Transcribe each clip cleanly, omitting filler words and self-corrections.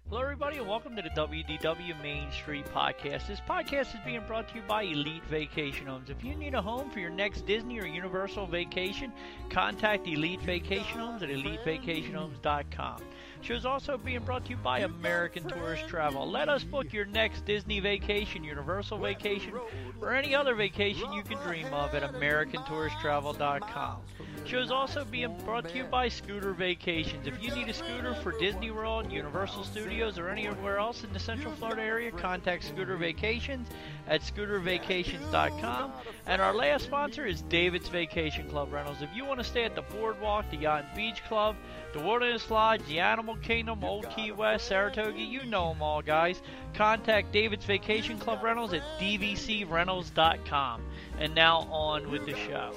Hello, everybody, and welcome to the WDW Main Street Podcast. This podcast is being brought to you by Elite Vacation Homes. If you need a home for your next Disney or Universal vacation, contact Elite Vacation Homes at EliteVacationHomes.com. Show is also being brought to you by American Tourist Travel. Let us book your next Disney vacation, Universal vacation, or any other vacation you can dream of at AmericanTouristTravel.com. Show is also being brought to you by Scooter Vacations. If you need a scooter for Disney World, Universal Studios, or anywhere else in the Central Florida area, contact Scooter Vacations at ScooterVacations.com. And our last sponsor is David's Vacation Club Rentals. If you want to stay at the Boardwalk, the Yacht and Beach Club, the Wilderness Lodge, the Animal Kingdom, Old Key West, Saratoga, you know them all, guys. Contact David's Vacation Club Rentals at DVCRentals.com. And now on with the show.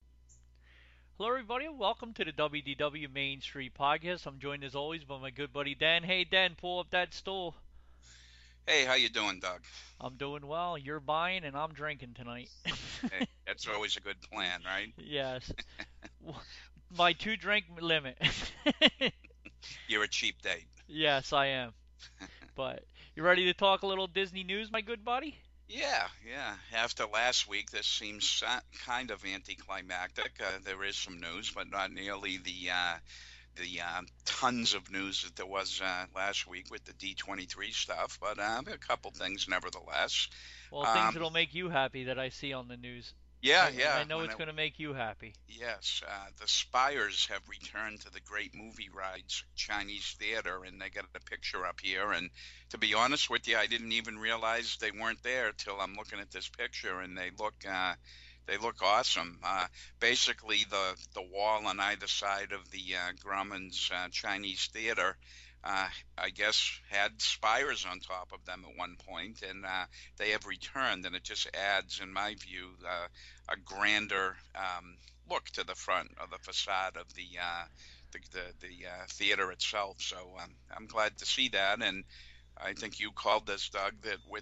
Hello, everybody, and welcome to the WDW Main Street Podcast. I'm joined, as always, by my good buddy Dan. Hey, Dan, pull up that stool. Hey, how you doing, Doug? I'm doing well. You're buying, and I'm drinking tonight. Hey, that's always a good plan, right? Yes. My 2-drink limit. You're a cheap date. Yes, I am. But you ready to talk a little Disney news, my good buddy? Yeah. After last week, this seems kind of anticlimactic. There is some news, but not nearly the tons of news that there was last week with the D23 stuff. But a couple things, nevertheless. Well, things that'll make you happy that I see on the news. Yeah. I know it's going to make you happy. Yes, the Spires have returned to the Great Movie Rides Chinese Theater, and they got a picture up here. And to be honest with you, I didn't even realize they weren't there till I'm looking at this picture, and they look awesome. Basically, the wall on either side of the Grauman's Chinese Theater, I guess, had spires on top of them at one point, and they have returned, and it just adds, in my view, a grander look to the front of the facade of the theater itself. So I'm glad to see that, and I think you called this, Doug, that with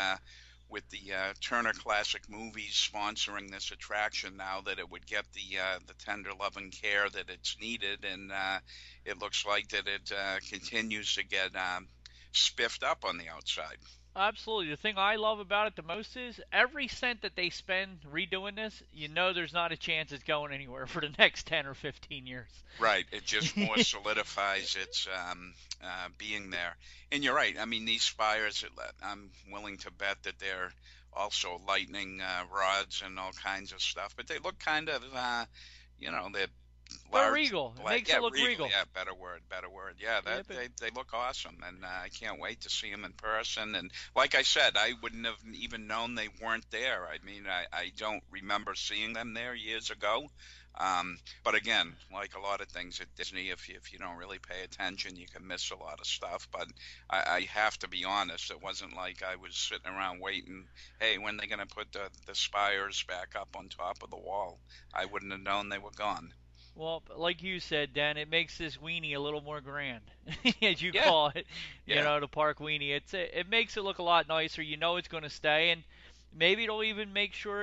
the Turner Classic Movies sponsoring this attraction now, that it would get the tender love and care that it's needed, and it looks like that it continues to get spiffed up on the outside. Absolutely. The thing I love about it the most is every cent that they spend redoing this, you know there's not a chance it's going anywhere for the next 10 or 15 years. Right. It just more solidifies its being there. And you're right. I mean, these spires, I'm willing to bet that they're also lightning rods and all kinds of stuff. But they look kind of, they're large, regal. It makes it look regal. Yeah, better word. Yeah, they look awesome, and I can't wait to see them in person. And like I said, I wouldn't have even known they weren't there. I mean, I don't remember seeing them there years ago. But again, like a lot of things at Disney, if you don't really pay attention, you can miss a lot of stuff. But I have to be honest, it wasn't like I was sitting around waiting, hey, when are they going to put the spires back up on top of the wall? I wouldn't have known they were gone. Well, like you said, Dan, it makes this weenie a little more grand, as you call it. Yeah. The park weenie. It makes it look a lot nicer. You know it's going to stay, and maybe it'll even make sure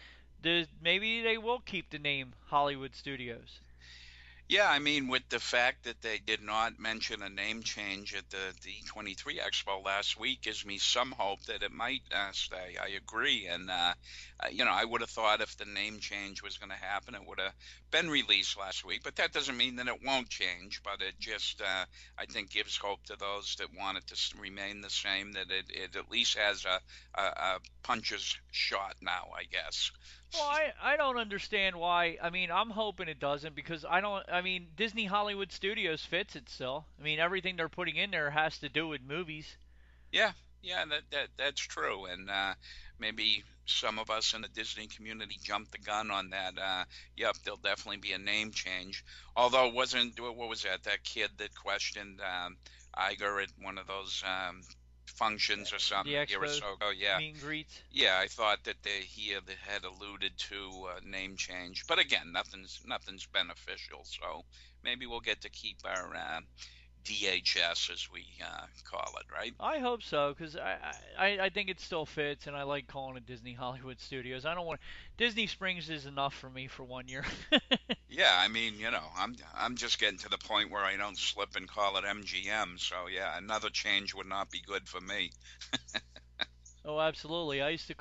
maybe they will keep the name Hollywood Studios. Yeah, I mean, with the fact that they did not mention a name change at the D23 Expo last week gives me some hope that it might stay. I agree. And, I would have thought if the name change was going to happen, it would have been released last week. But that doesn't mean that it won't change. But it just, I think, gives hope to those that want it to remain the same, that it at least has a puncher's shot now, I guess. Well, I don't understand why. I mean, I'm hoping it doesn't, because Disney Hollywood Studios fits it still. I mean, everything they're putting in there has to do with movies. Yeah, that's true. And maybe some of us in the Disney community jumped the gun on that. Yep, there'll definitely be a name change. Although what was that kid that questioned Iger at one of those functions or something a year or so ago? Yeah. Meet and greets. Yeah, I thought that he had alluded to a name change, but again, nothing's beneficial. So maybe we'll get to keep our DHS, as we call it, right? I hope so, because I think it still fits, and I like calling it Disney Hollywood Studios. I don't want Disney Springs is enough for me for 1 year. Yeah, I mean, I'm just getting to the point where I don't slip and call it MGM. So yeah, another change would not be good for me. Oh, absolutely.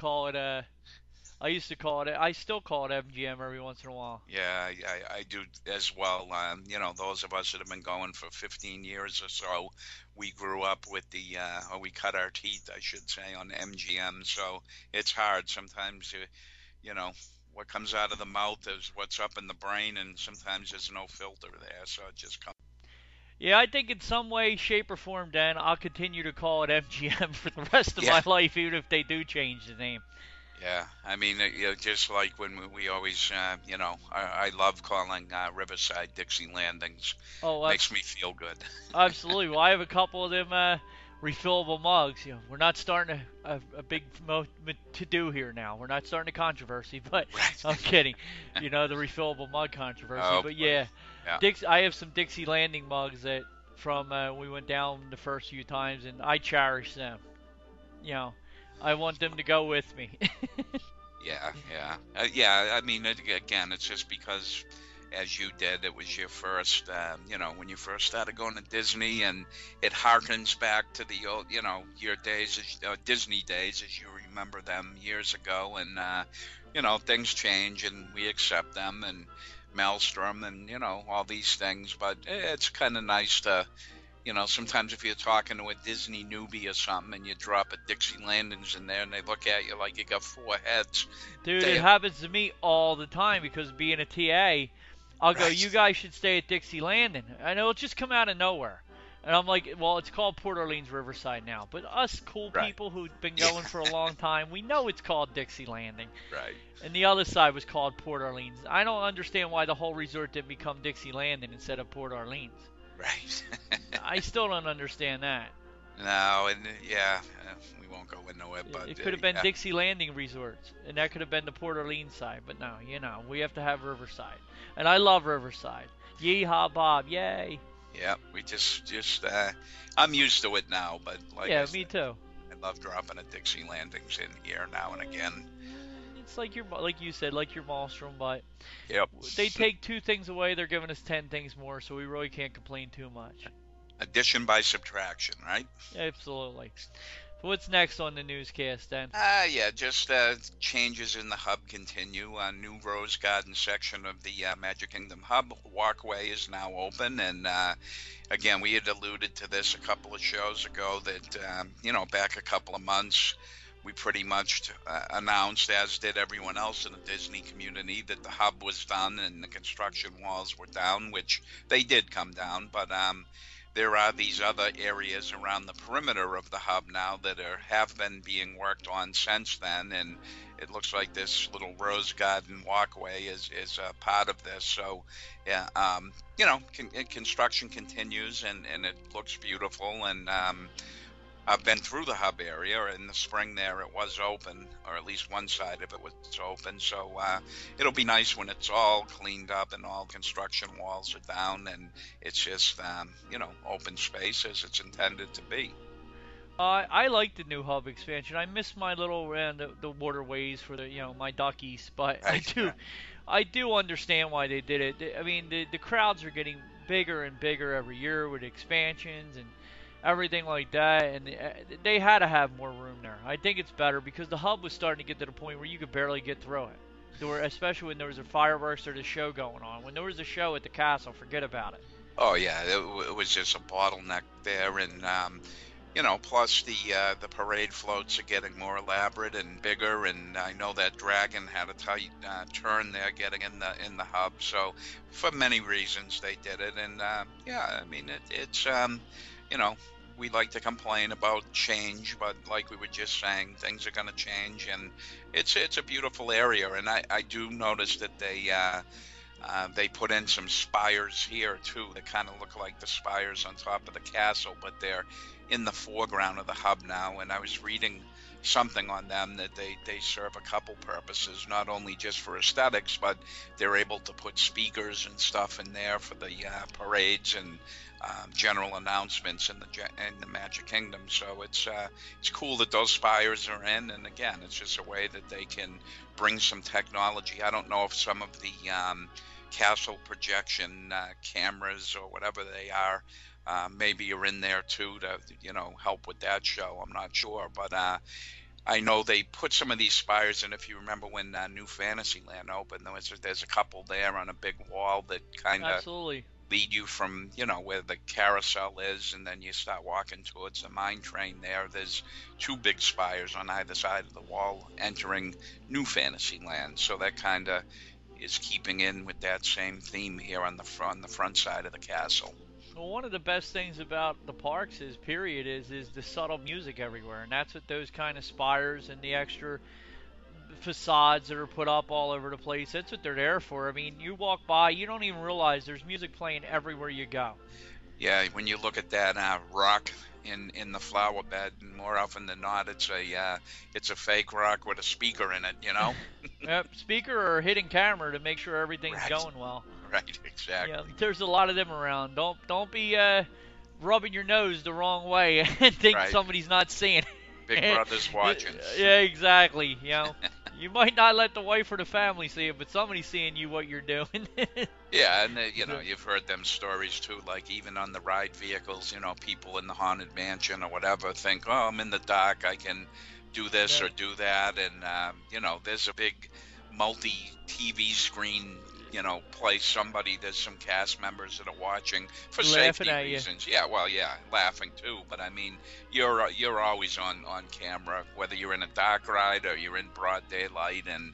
I still call it MGM every once in a while. Yeah, I do as well. Those of us that have been going for 15 years or so, we grew up with or we cut our teeth, I should say, on MGM. So it's hard sometimes. You know, what comes out of the mouth is what's up in the brain, and sometimes there's no filter there. So it just comes. Yeah, I think in some way, shape, or form, Dan, I'll continue to call it MGM for the rest of Yeah, my life, even if they do change the name. yeah. I mean, just like when we always, I love calling Riverside Dixie Landings. Oh, Makes me feel good. absolutely. Well, I have a couple of them refillable mugs. We're not starting a big to do here now. We're not starting a controversy, but Right. I'm kidding. The refillable mug controversy. Oh But boy. yeah, Yeah. I have some Dixie Landing mugs that from we went down the first few times, and I cherish them. You know, I want them to go with me. Yeah, yeah, yeah. I mean, again, it's just because, as you did, it was your first, when you first started going to Disney, and it harkens back to the old, your days, Disney days, as you remember them years ago, and things change, and we accept them, and Maelstrom, and all these things, but it's kind of nice to. Sometimes if you're talking to a Disney newbie or something and you drop a Dixie Landings in there and they look at you like you got four heads. Dude, They, it happens to me all the time because being a TA, I'll go, you right. guys should stay at Dixie Landing. And it'll just come out of nowhere. And I'm like, well, it's called Port Orleans Riverside now. But us cool Right. people who've been Yeah. going for a long time, we know it's called Dixie Landing. Right. And the other side was called Port Orleans. I don't understand why the whole resort didn't become Dixie Landing instead of Port Orleans. Right. I still don't understand that. No, and yeah, we won't go into it, but It could have been yeah, Dixie Landing Resorts, and that could have been the Port Orleans side. But no, we have to have Riverside, and I love Riverside. Yeehaw, Bob! Yay! yeah, we just I'm used to it now, but like I Yeah, said, me too. I love dropping a Dixie Landings in here now and again. It's like you said, like your Maelstrom, but Yep. they take two things away, they're giving us 10 things more, so we really can't complain too much. Addition by subtraction, right? Absolutely. So what's next on the newscast then? Yeah, just changes in the hub continue. New Rose Garden section of the Magic Kingdom hub walkway is now open, and again, we had alluded to this a couple of shows ago that back a couple of months, we pretty much announced, as did everyone else in the Disney community, that the hub was done and the construction walls were down, which they did come down, but there are these other areas around the perimeter of the hub now that have been being worked on since then, and it looks like this little rose garden walkway is a part of this. So, yeah, construction continues, and it looks beautiful, and I've been through the hub area. In the spring there, it was open, or at least one side of it was open. So it'll be nice when it's all cleaned up and all construction walls are down, and it's just, open space as it's intended to be. I like the new hub expansion. I miss my little the waterways for my duckies, but Right. I do understand why they did it. I mean, the crowds are getting bigger and bigger every year with expansions and everything like that, and they had to have more room there. I think it's better because the hub was starting to get to the point where you could barely get through it. Especially when there was a fireworks or the show going on. When there was a show at the castle, forget about it. Oh yeah, it was just a bottleneck there, and plus the parade floats are getting more elaborate and bigger, and I know that Dragon had a tight turn there getting in the hub. So for many reasons they did it, and yeah, I mean it's we like to complain about change, but like we were just saying, things are going to change, and it's a beautiful area, and I do notice that they put in some spires here too that kind of look like the spires on top of the castle, but they're in the foreground of the hub now, and I was reading something on them that they serve a couple purposes, not only just for aesthetics, but they're able to put speakers and stuff in there for the parades and general announcements in the Magic Kingdom. So it's cool that those spires are in, and again, it's just a way that they can bring some technology. I don't know if some of the castle projection cameras or whatever they are maybe are in there too to help with that show. I'm not sure, but I know they put some of these spires in. If you remember when New Fantasyland opened, there's a couple there on a big wall that kind of Absolutely. lead you from where the carousel is, and then you start walking towards the mine train there. There's two big spires on either side of the wall entering New Fantasyland, so that kind of is keeping in with that same theme here on the front side of the castle. Well, one of the best things about the parks is the subtle music everywhere, and that's what those kind of spires and the extra facades that are put up all over the place, that's what they're there for. I mean, you walk by, you don't even realize there's music playing everywhere you go. Yeah, when you look at that rock in the flower bed, more often than not, it's a fake rock with a speaker in it, Yep, speaker or hidden camera to make sure everything's Right. going well. Right, exactly. Yeah, there's a lot of them around. Don't be rubbing your nose the wrong way and think Right. somebody's not seeing. Big Brother's watching. Yeah, exactly. You might not let the wife or the family see it, but somebody's seeing you what you're doing. Yeah, and you've heard them stories too, like even on the ride vehicles, people in the Haunted Mansion or whatever think, oh, I'm in the dark, I can do this Yeah. or do that, and there's a big multi-TV screen, place. There's some cast members that are watching for Laughing safety at you. reasons. Yeah, well, yeah, laughing too, but I mean, you're always on camera, whether you're in a dark ride or you're in broad daylight, and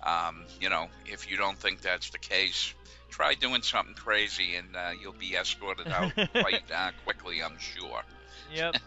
if you don't think that's the case, try doing something crazy, and you'll be escorted out quite quickly, I'm sure. Yep.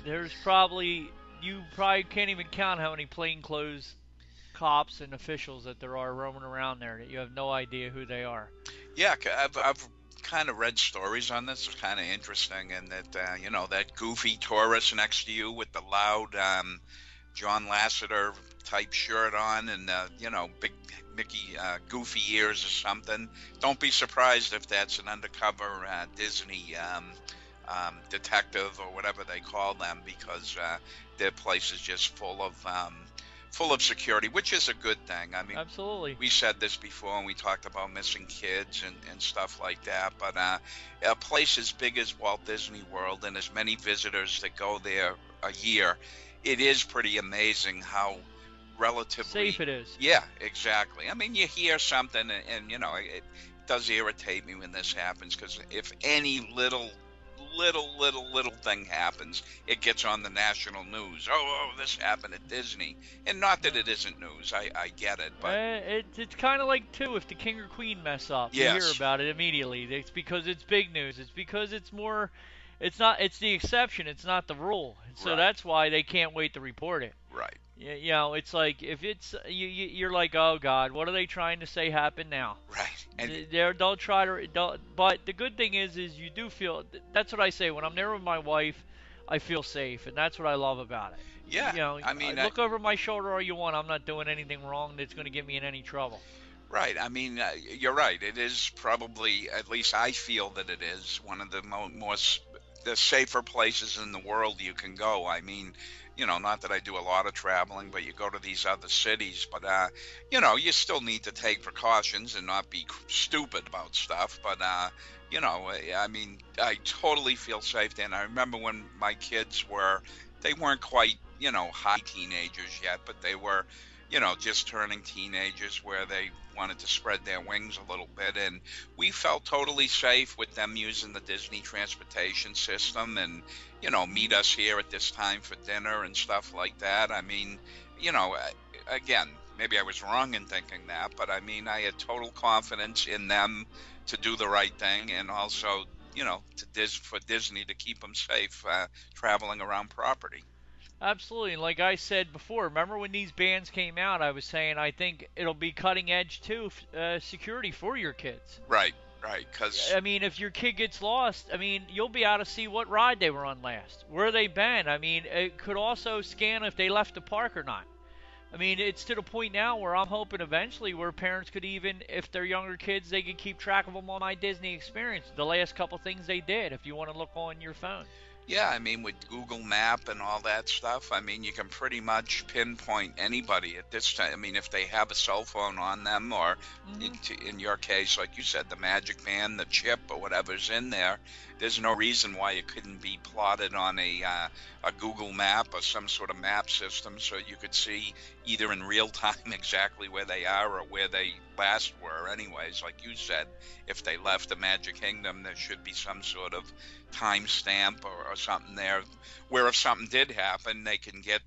You probably can't even count how many plainclothes cops and officials that there are roaming around there that you have no idea who they are. Yeah, I've kind of read stories on this. It's kind of interesting, and that that goofy tourist next to you with the loud John Lasseter type shirt on, and big Mickey goofy ears or something. Don't be surprised if that's an undercover Disney detective or whatever they call them, because their place is just full of security, which is a good thing. I mean, Absolutely. we said this before, and we talked about missing kids and stuff like that, but a place as big as Walt Disney World and as many visitors that go there a year, it is pretty amazing how relatively Safe it is. Yeah, exactly. I mean, you hear something, and it does irritate me when this happens, because if any little thing happens, it gets on the national news. Oh, this happened at Disney. And not that it isn't news, I get it, but It's kind of like, too, if the king or queen mess up, you Yes. hear about it immediately. It's because it's big news. It's because it's the exception, it's not the rule. So Right. that's why they can't wait to report it. right. It's like, if it's, you're like, oh, God, what are they trying to say happened now? Right. And Don't try to. But the good thing is you do feel. That's what I say when I'm there with my wife. I feel safe, and that's what I love about it. yeah, I mean, look over my shoulder all you want. I'm not doing anything wrong that's going to get me in any trouble. right. I mean, you're right. It is probably, at least I feel that it is one of the the safer places in the world you can go. I mean, not that I do a lot of traveling, but you go to these other cities, but you still need to take precautions and not be stupid about stuff. But I mean, I totally feel safe there. And I remember when my kids they weren't quite high teenagers yet, but they were just turning teenagers, where they wanted to spread their wings a little bit, and we felt totally safe with them using the Disney transportation system, and meet us here at this time for dinner and stuff like that. I mean, again, maybe I was wrong in thinking that, but I mean, I had total confidence in them to do the right thing, and also for Disney to keep them safe traveling around property. Absolutely. And like I said before, remember when these bans came out? I was saying I think it'll be cutting edge too, security for your kids. Right. Right, because I mean, if your kid gets lost, I mean, you'll be able to see what ride they were on last, where they been. I mean, it could also scan if they left the park or not. I mean, it's to the point now where I'm hoping eventually where parents could even, if they're younger kids, they could keep track of them on My Disney Experience, the last couple things they did, if you want to look on your phone. yeah, I mean, with Google Map and all that stuff, I mean, you can pretty much pinpoint anybody at this time. I mean, if they have a cell phone on them, or in your case, like you said, the Magic Band, the chip, or whatever's in there, there's no reason why it couldn't be plotted on a Google Map or some sort of map system, so you could see either in real time exactly where they are or where they last were. Anyways, like you said, if they left the Magic Kingdom, there should be some sort of timestamp or something there, where if something did happen, they can get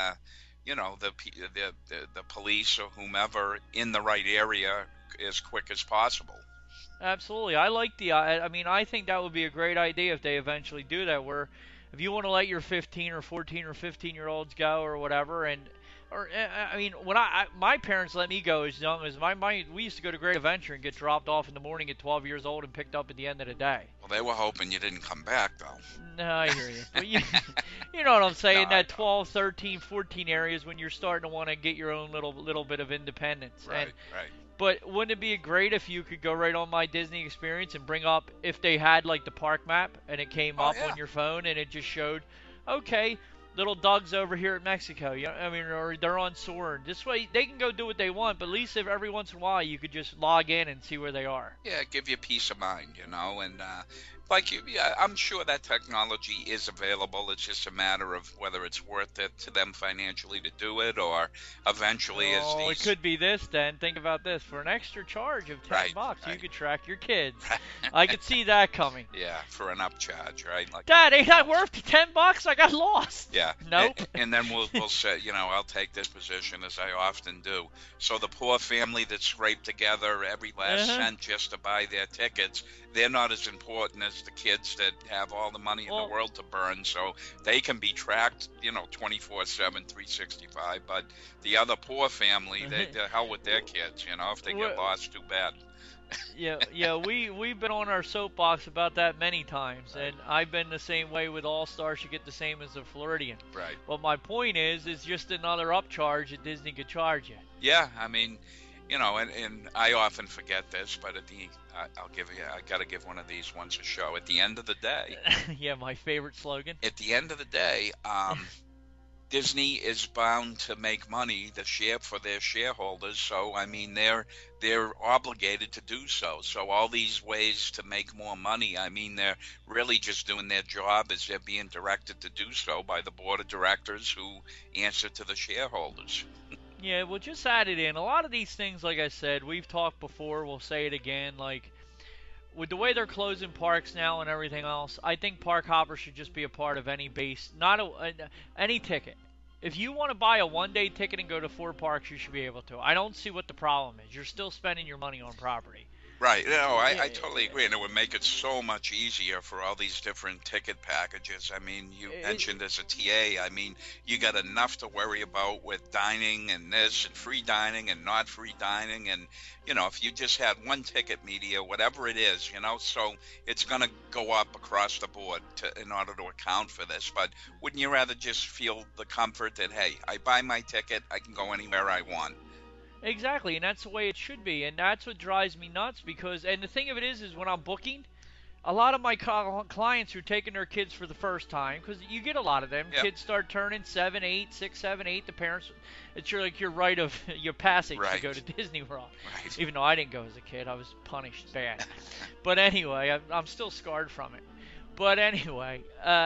the police or whomever in the right area as quick as possible. Absolutely. I like I mean, I think that would be a great idea if they eventually do that, where if you want to let your 15 or 14 or 15-year-olds go or whatever, I mean, when my parents let me go as young as we used to go to Great Adventure and get dropped off in the morning at 12 years old and picked up at the end of the day. Well, they were hoping you didn't come back, though. No, I hear you. But you know what I'm saying, No, that 12, 13, 14 areas when you're starting to want to get your own little bit of independence. Right, And right. But wouldn't it be great if you could go right on My Disney Experience and bring up, if they had like the park map and it came up yeah. on your phone and it just showed, okay, little Doug's over here at Mexico. I mean, or they're on Soarin'. This way they can go do what they want, but at least if every once in a while you could just log in and see where they are. Yeah, give you peace of mind, and I'm sure that technology is available. It's just a matter of whether it's worth it to them financially to do it, or eventually it could be this then. Think about this. For an extra charge of $10, right. you could track your kids. I could see that coming. Yeah, for an upcharge, right? Like, Dad, ain't that worth the $10? I got lost. Yeah. Nope. And then we'll say, I'll take this position, as I often do. So the poor family that scraped together every last cent just to buy their tickets, they're not as important as the kids that have all the money in the world to burn. So they can be tracked, 24/7, 365. But the other poor family, the hell with their kids. If they get lost, too bad. Yeah, we've been on our soapbox about that many times, and I've been the same way with All Stars. You get the same as the Floridian. Right. But my point is just another upcharge that Disney could charge you. Yeah, I mean, and I often forget this, but I got to give one of these once a show. At the end of the day. Yeah, my favorite slogan. At the end of the day, Disney is bound to make money for their shareholders, so I mean they're obligated to do so. So all these ways to make more money, I mean they're really just doing their job as they're being directed to do so by the board of directors who answer to the shareholders. Yeah, well, just add it in. A lot of these things, like I said, we've talked before, we'll say it again, like with the way they're closing parks now and everything else, I think Park Hopper should just be a part of any base, any ticket. If you want to buy a one-day ticket and go to 4 parks, you should be able to. I don't see what the problem is. You're still spending your money on property. Right. No, I totally agree. And it would make it so much easier for all these different ticket packages. I mean, you mentioned as a TA, I mean, you got enough to worry about with dining and this and free dining and not free dining. And, if you just had one ticket media, whatever it is, so it's going to go up across the board in order to account for this. But wouldn't you rather just feel the comfort that, hey, I buy my ticket, I can go anywhere I want? Exactly, and that's the way it should be, and that's what drives me nuts and the thing of it is when I'm booking, a lot of my clients who are taking their kids for the first time, because you get a lot of them, kids start turning 7, 8, 6, 7, 8, the parents, it's your rite of your passage to go to Disney World. Right. Even though I didn't go as a kid, I was punished bad. But anyway, I'm still scarred from it. But anyway,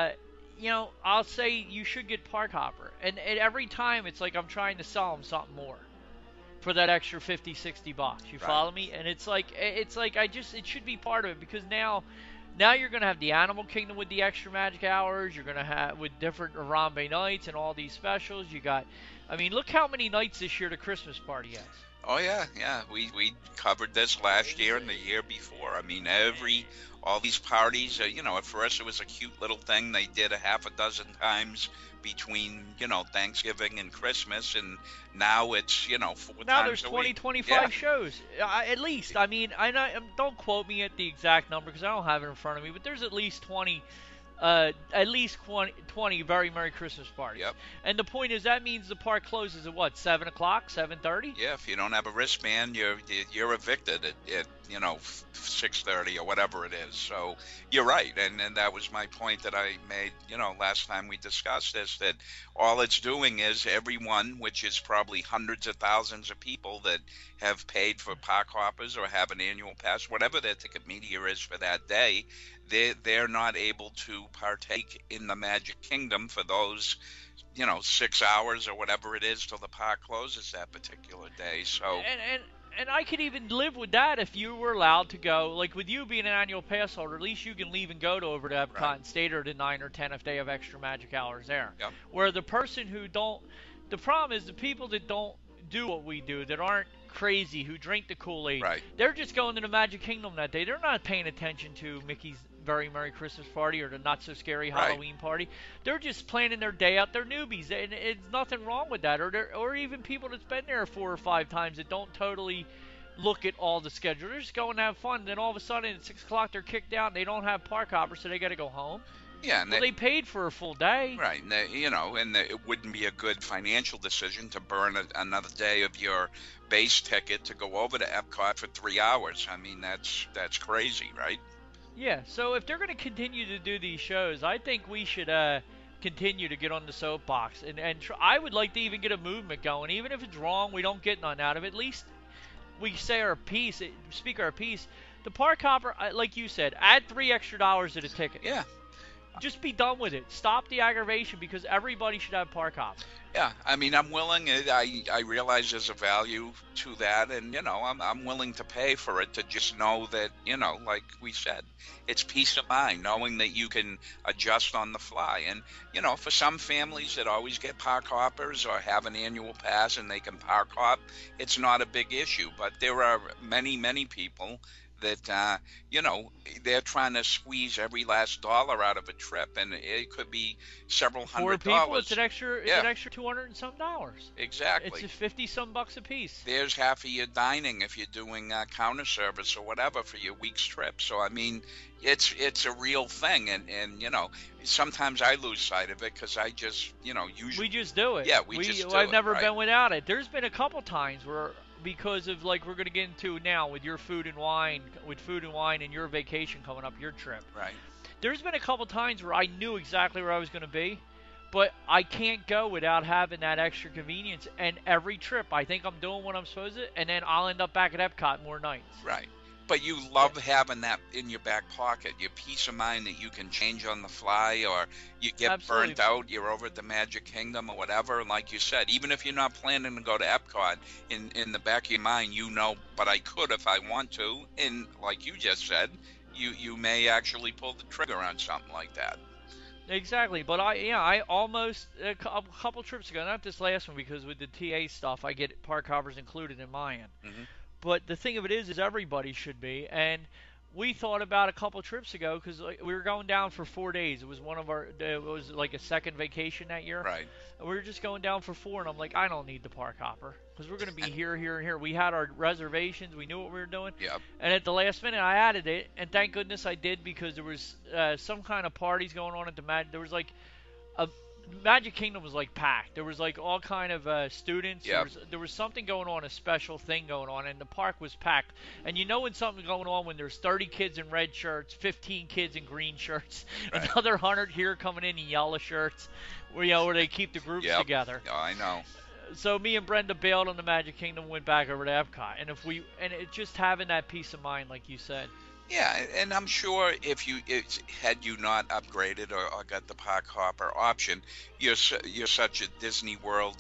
I'll say you should get Park Hopper, and every time it's like I'm trying to sell them something more for that extra $50, $60. You follow me? And it's like it should be part of it, because now you're going to have the Animal Kingdom with the extra magic hours. You're going to have with different Harambe nights and all these specials. Look how many nights this year the Christmas party has. Oh yeah, yeah. We covered this last year and the year before. I mean, all these parties. At first it was a cute little thing they did a half a dozen times between Thanksgiving and Christmas, and now it's four Now there's times a 20, week. Yeah, 25 shows, at least. I mean, I know, don't quote me at the exact number because I don't have it in front of me, but there's at least 20 very Merry Christmas parties. yep. And the point is, that means the park closes at what, 7 o'clock, 7:30? Yeah, if you don't have a wristband, you're evicted at 6:30 or whatever it is. So you're right, and that was my point that I made last time we discussed this, that all it's doing is everyone, which is probably hundreds of thousands of people that have paid for park hoppers or have an annual pass, whatever their ticket media is for that day, they're not able to partake in the Magic Kingdom for those 6 hours or whatever it is till the park closes that particular day. So And I could even live with that if you were allowed to go. Like with you being an annual pass holder, at least you can leave and go to over to Epcot right. and stay there to 9 or 10 if they have extra magic hours there. Yep. Where the person who don't, the problem is the people that don't do what we do, that aren't crazy, who drink the Kool-Aid, Right. they're just going to the Magic Kingdom that day. They're not paying attention to Mickey's Very Merry Christmas Party or the Not So Scary Right. Halloween Party. They're just planning their day out. They're newbies, and it's nothing wrong with that. Or even people that's been there 4 or 5 times that don't totally look at all the schedule. They're just going to have fun. Then all of a sudden at 6 o'clock they're kicked out and they don't have park hoppers, so they got to go home. Yeah, and Well, they paid for a full day. right, and it wouldn't be a good financial decision to burn another day of your base ticket to go over to Epcot for 3 hours. I mean, that's crazy, right? Yeah, so if they're going to continue to do these shows, I think we should continue to get on the soapbox. And I would like to even get a movement going. Even if it's wrong, we don't get none out of it. At least we say our piece, speak our piece. The park hopper, like you said, add $3 extra to the ticket. Yeah. Just be done with it. Stop the aggravation because everybody should have park hoppers. Yeah, I mean, I'm willing. I realize there's a value to that, and I'm willing to pay for it to just know that like we said, it's peace of mind knowing that you can adjust on the fly. And for some families that always get park hoppers or have an annual pass and they can park hop, it's not a big issue. But there are many people that they're trying to squeeze every last dollar out of a trip, and it could be several $100. For people, it's an extra, $200 and some dollars. Exactly. It's $50 a piece. There's half of your dining if you're doing counter service or whatever for your week's trip. So I mean, it's a real thing, and sometimes I lose sight of it because I just usually we just do it. Yeah, we just do I've it, never right? been without it. There's been a couple times where, because of like we're going to get into now with your food and wine and your vacation coming up, your trip. Right. There's been a couple times where I knew exactly where I was going to be, but I can't go without having that extra convenience. And every trip, I think I'm doing what I'm supposed to, and then I'll end up back at Epcot more nights. Right. But you love having that in your back pocket, your peace of mind that you can change on the fly, or you get Absolutely. burnt out, you're over at the Magic Kingdom or whatever. And like you said, even if you're not planning to go to Epcot, in the back of your mind, but I could if I want to. And like you just said, you may actually pull the trigger on something like that. Exactly, but I almost a couple trips ago, not this last one because with the TA stuff, I get park hoppers included in my end. Mm-hmm. But the thing of it is everybody should be. And we thought about a couple trips ago because we were going down for 4 days. It was it was like a second vacation that year. Right. And we were just going down for 4, and I'm like, I don't need the park hopper because we're going to be here, here, and here. We had our reservations. We knew what we were doing. Yep. And at the last minute, I added it, and thank goodness I did because there was some kind of parties going on at the There was like a Magic Kingdom was like packed. There was like all kind of students. Yep. There was something going on, a special thing going on, and the park was packed. And you know when something's going on when there's 30 kids in red shirts, 15 kids in green shirts, Right. another 100 here coming in yellow shirts, where they keep the groups Yep. together. Oh, I know. So me and Brenda bailed on the Magic Kingdom, went back over to Epcot, and it's just having that peace of mind, like you said. Yeah, and I'm sure had you not upgraded or got the park hopper option, you're such a Disney World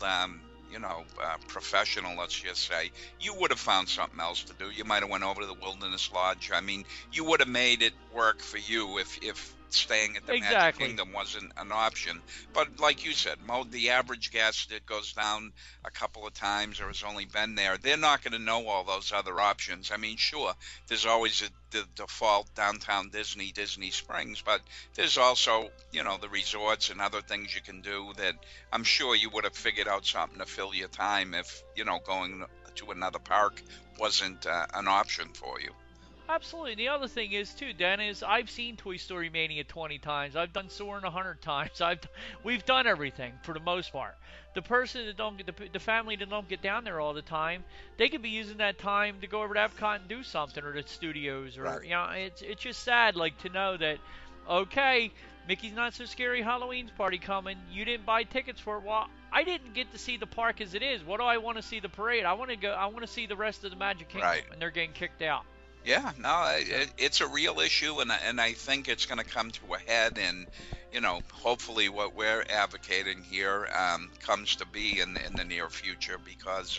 professional, let's just say, you would have found something else to do. You might have went over to the Wilderness Lodge. I mean, you would have made it work for you if staying at the Magic Exactly. Kingdom wasn't an option. But like you said, the average guest that goes down a couple of times or has only been there, they're not going to know all those other options. I mean, sure, there's always the default downtown Disney Springs, but there's also, the resorts and other things you can do that I'm sure you would have figured out something to fill your time if, going to another park wasn't an option for you. Absolutely. The other thing is too, Dennis, I've seen Toy Story Mania 20 times. I've done Soarin' 100 times. We've done everything for the most part. The person that don't get the family that don't get down there all the time, they could be using that time to go over to Epcot and do something, or the studios, or Right. it's just sad, like, to know that, okay, Mickey's Not So Scary Halloween's party coming. You didn't buy tickets for it. Well, I didn't get to see the park as it is. What do I want to see the parade? I want to go. I want to see the rest of the Magic Kingdom, Right. and they're getting kicked out. Yeah, no, it's a real issue, and I think it's going to come to a head, and hopefully what we're advocating here comes to be in the near future, because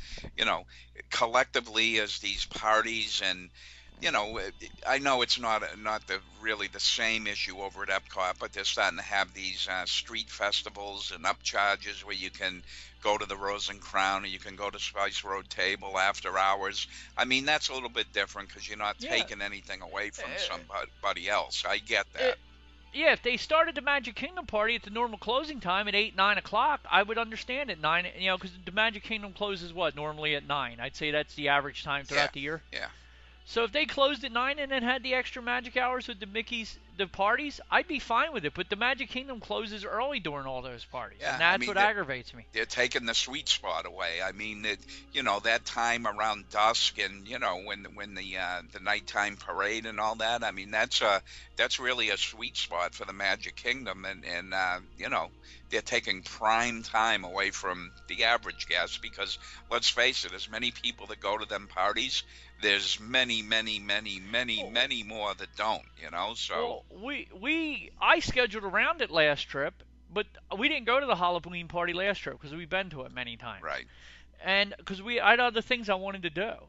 collectively as these parties and I know it's not really the same issue over at Epcot, but they're starting to have these street festivals and upcharges where you can go to the Rose and Crown or you can go to Spice Road Table after hours. I mean, that's a little bit different because you're not taking anything away from somebody else. I get that. Yeah, if they started the Magic Kingdom party at the normal closing time at 8, 9 o'clock, I would understand at 9, because the Magic Kingdom closes normally at 9. I'd say that's the average time throughout the year. Yeah. So if they closed at 9 and then had the extra magic hours with the parties, I'd be fine with it. But the Magic Kingdom closes early during all those parties, and that's what aggravates me. They're taking the sweet spot away. I mean, that time around dusk and when the nighttime parade and all that. I mean, that's really a sweet spot for the Magic Kingdom, and they're taking prime time away from the average guest because let's face it, as many people that go to them parties, there's many more that don't, so. Well, I scheduled around it last trip, but we didn't go to the Halloween party last trip because we've been to it many times. Right. And because I had other things I wanted to do.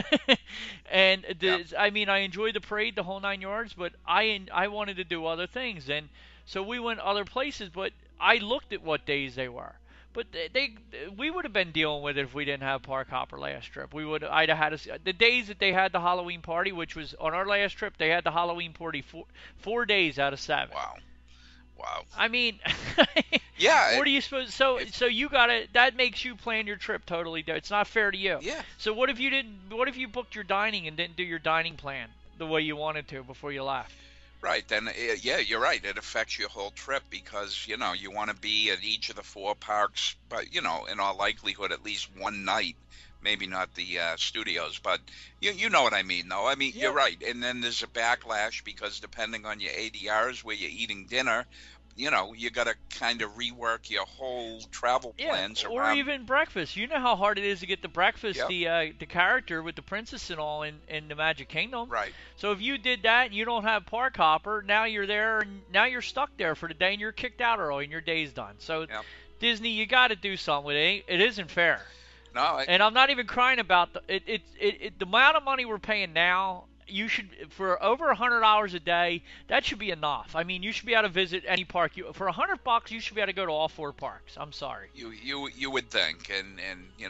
And I mean, I enjoyed the parade, the whole 9 yards, but I wanted to do other things. And so we went other places, but I looked at what days they were. But we would have been dealing with it if we didn't have Park Hopper last trip. I'd have had the days that they had the Halloween party, which was on our last trip. They had the Halloween party 4 days out of 7. Wow. I mean, yeah. What do you suppose? So you that makes you plan your trip totally different. It's not fair to you. Yeah. So what if you booked your dining and didn't do your dining plan the way you wanted to before you left? Right, then, yeah, you're right. It affects your whole trip because, you want to be at each of the 4 parks, but, in all likelihood, at least one night. Maybe not the studios, but you know what I mean, though. I mean, You're right. And then there's a backlash because depending on your ADRs where you're eating dinner, you got to kind of rework your whole travel plans around. Or even breakfast. You know how hard it is to get the breakfast, the character with the princess and all in the Magic Kingdom. Right. So if you did that and you don't have Park Hopper, now you're there and now you're stuck there for the day and you're kicked out early and your day's done. So Disney, you got to do something with it. It isn't fair. No. And I'm not even crying about the amount of money we're paying now. You should, for over $100 a day, that should be enough. I mean, you should be able to visit any park. For $100, you should be able to go to all 4 parks. I'm sorry. You would think, and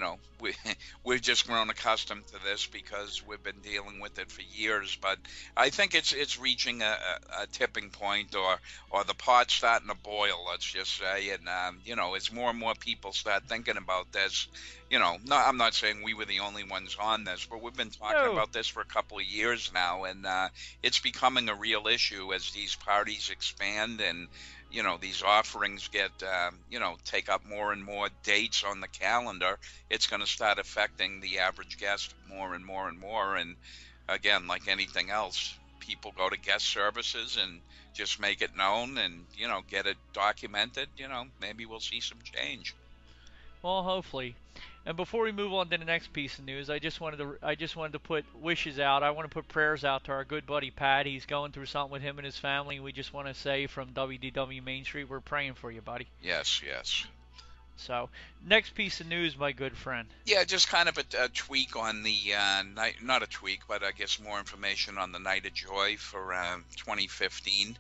we've just grown accustomed to this because we've been dealing with it for years. But I think it's reaching a tipping point, or the pot's starting to boil. Let's just say, and as more and more people start thinking about this. No, I'm not saying we were the only ones on this, but we've been talking about this for a couple of years now, and it's becoming a real issue as these parties expand and, these offerings get, take up more and more dates on the calendar. It's going to start affecting the average guest more and more and more. And again, like anything else, people go to guest services and just make it known and, get it documented. Maybe we'll see some change. Well, hopefully. And before we move on to the next piece of news, I just wanted to put wishes out. I want to put prayers out to our good buddy Pat. He's going through something with him and his family, and we just want to say from WDW Main Street, we're praying for you, buddy. Yes. So, next piece of news, my good friend. Yeah, just kind of a tweak on the night, not a tweak, but I guess more information on the Night of Joy for 2015.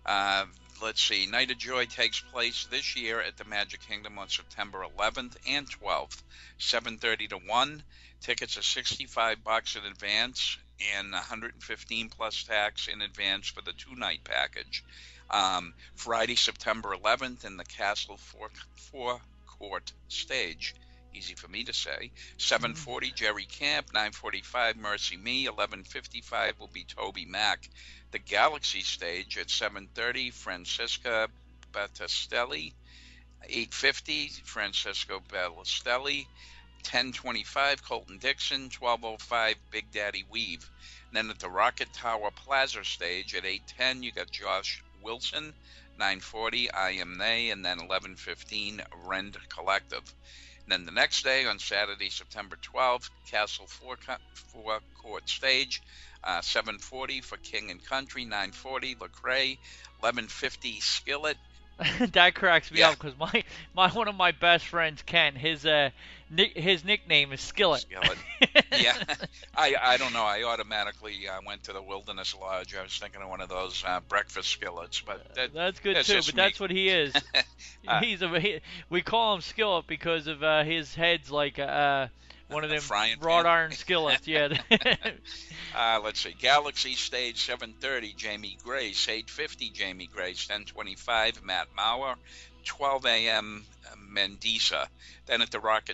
Uh, let's see. Night of Joy takes place this year at the Magic Kingdom on September 11th and 12th, 7:30 to 1. Tickets are $65 in advance and 115 plus tax in advance for the 2-night package. Friday, September 11th in the Castle Forecourt stage. Easy for me to say. 7:40 Jerry Camp, 9:45 Mercy Me, 11:55 will be Toby Mac. The Galaxy stage at 7:30 Francesca Battistelli, 8:50 Francesco Battistelli, 10:25 Colton Dixon, 12:05 Big Daddy Weave. And then at the Rocket Tower Plaza stage at 8:10 you got Josh Wilson, 9:40 I Am They, and then 11:15 Rend Collective. And then the next day, on Saturday, September 12th, Castle Forecourt stage, 7:40 for King and Country, 9:40 Lecrae, 11:50 Skillet. That cracks me up because my one of my best friends, Ken, his nickname is Skillet. Skillet. Yeah, I don't know. I automatically went to the Wilderness Lodge. I was thinking of one of those breakfast skillets, but that's good too. But that's what he is. We call him Skillet because of his head's like one of them wrought iron skillets. Yeah. Let's see. Galaxy stage 7:30 Jamie Grace, 8:50 Jamie Grace, 10:25 Matt Mauer, 12 a.m. Mendisa. Then at the Rocket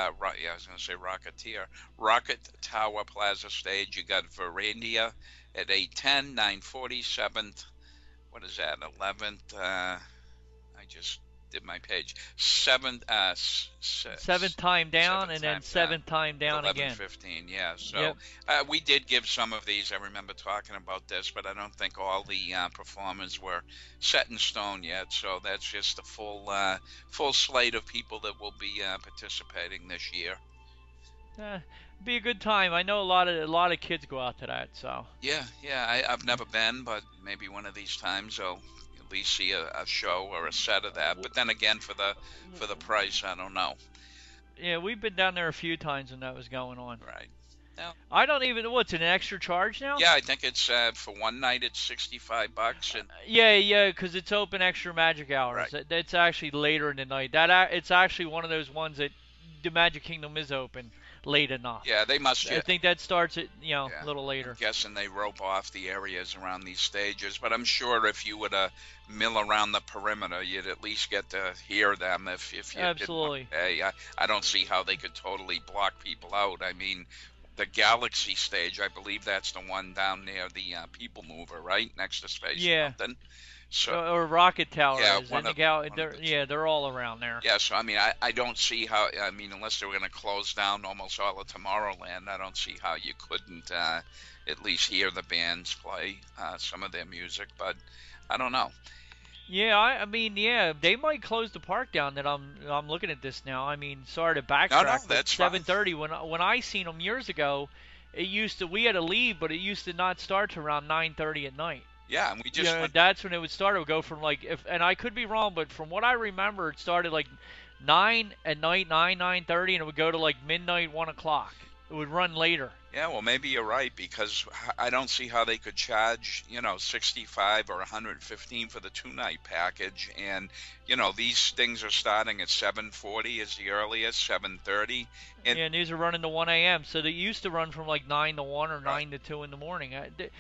Tower Plaza stage, you got Verandia at 8:10, 9:40 7th. What is that? 11th. I just did my page. Seventh time down, and then seventh time down 11, again. 15, yeah. So we did give some of these. I remember talking about this, but I don't think all the performers were set in stone yet. So that's just the full slate of people that will be participating this year. Be a good time. I know a lot of kids go out to that. So yeah. I've never been, but maybe one of these times I'll at least see a show or a set of that. But then again, for the price, I don't know. Yeah, we've been down there a few times when that was going on. Right. Now, I don't even. What's an extra charge now? Yeah, I think it's for one night it's $65. And yeah, because it's open extra magic hours. Right. That's actually later in the night. It's actually one of those ones that the Magic Kingdom is open late enough. Yeah, they must. I think that starts at a little later. I'm guessing they rope off the areas around these stages, but I'm sure if you were to mill around the perimeter, you'd at least get to hear them if you absolutely. I don't see how they could totally block people out. I mean, the Galaxy stage, I believe that's the one down near the People Mover, right next to Space Mountain. So, or Rocket Tower. Yeah, they're all around there. Yeah, so I mean, I don't see how. I mean, unless they were going to close down almost all of Tomorrowland, I don't see how you couldn't at least hear the bands play some of their music. But I don't know. Yeah, I mean, they might close the park down. That I'm looking at this now. I mean, sorry to backtrack. No, that's 7:30. When I seen them years ago, we had to leave, but it used to not start to around 9:30 at night. Yeah, and we just that's when it would start. It would go from and I could be wrong, but from what I remember, it started like 9 at night, 9:30, and it would go to like midnight, 1 o'clock. It would run later. Yeah, well, maybe you're right, because I don't see how they could charge, $65 or $115 for the 2-night package. And, these things are starting at 7:40 is the earliest, 7:30. And these are running to 1 a.m. So they used to run from like 9 to 1 or 9 to 2 in the morning.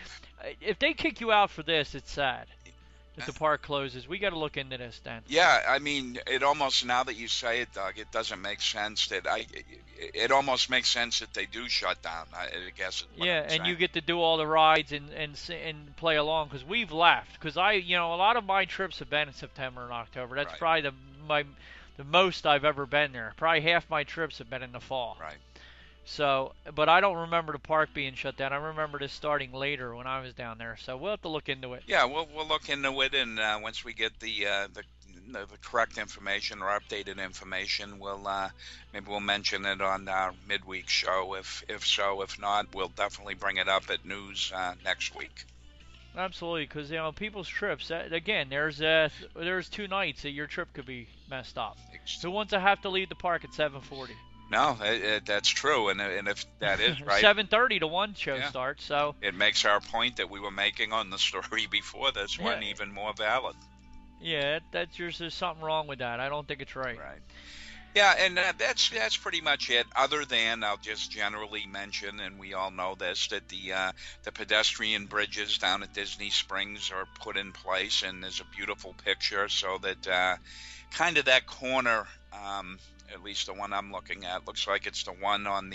If they kick you out for this, it's sad. If the park closes, we got to look into this then. Yeah, I mean, it almost, now that you say it, Doug, it doesn't make sense that it almost makes sense that they do shut down. I guess. And you get to do all the rides and play along, because we've left. Because a lot of my trips have been in September and October. That's probably the most I've ever been there. Probably half my trips have been in the fall. Right. So, but I don't remember the park being shut down. I remember this starting later when I was down there. So we'll have to look into it. Yeah, we'll look into it, and once we get the correct information or updated information, maybe we'll mention it on our midweek show. If so, if not, we'll definitely bring it up at news next week. Absolutely, because people's trips. Again, there's 2 nights that your trip could be messed up. Who wants to have to leave the park at 7:40? No, that's true, and if that is right, 7:30 to one show yeah, starts. So it makes our point that we were making on the story before this yeah, one even more valid. yeah, there's something wrong with that. I don't think it's right. Right. Yeah, and that's pretty much it. Other than I'll just generally mention, and we all know this, that the pedestrian bridges down at Disney Springs are put in place, and there's a beautiful picture, so that kind of that corner, at least the one I'm looking at, looks like it's the one on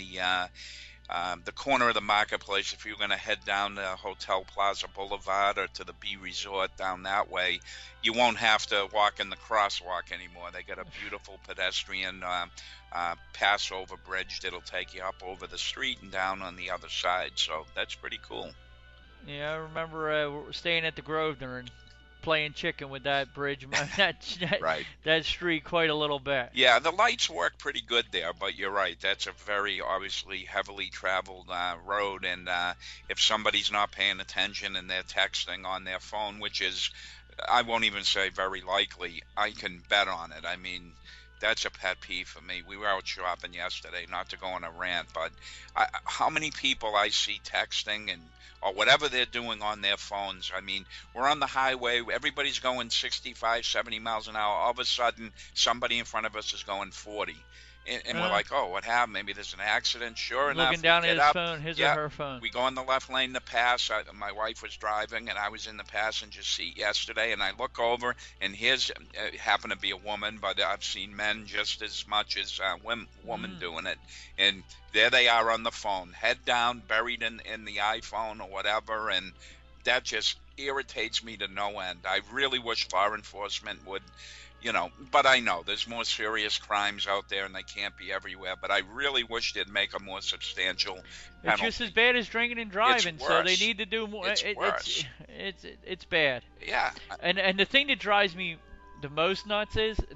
the corner of the marketplace. If you're going to head down to Hotel Plaza Boulevard or to the B Resort down that way, you won't have to walk in the crosswalk anymore. They got a beautiful pedestrian pass-over bridge that'll take you up over the street and down on the other side. So that's pretty cool. Yeah, I remember staying at the Grosvenor and playing chicken with that bridge, Right. that street quite a little bit. Yeah, the lights work pretty good there, but you're right. That's a very obviously heavily traveled road, and if somebody's not paying attention and they're texting on their phone, which is, I won't even say very likely, I can bet on it. I mean, that's a pet peeve for me. We were out shopping yesterday, not to go on a rant, but how many people I see texting and or whatever they're doing on their phones. I mean, we're on the highway. Everybody's going 65, 70 miles an hour. All of a sudden, somebody in front of us is going 40. And we're like, oh, what happened? Maybe there's an accident. Sure enough, looking down at his up, phone, his yeah, or her phone. we go in the left lane to pass. My wife was driving, and I was in the passenger seat yesterday. And I look over, and here's happened to be a woman, but I've seen men just as much as women doing it. And there they are on the phone, head down, buried in the iPhone or whatever. And that just irritates me to no end. I really wish law enforcement would. But I know there's more serious crimes out there and they can't be everywhere. But I really wish they'd make a more substantial penalty. It's just as bad as drinking and driving, so they need to do more. It's worse. It's bad. Yeah. And the thing that drives me the most nuts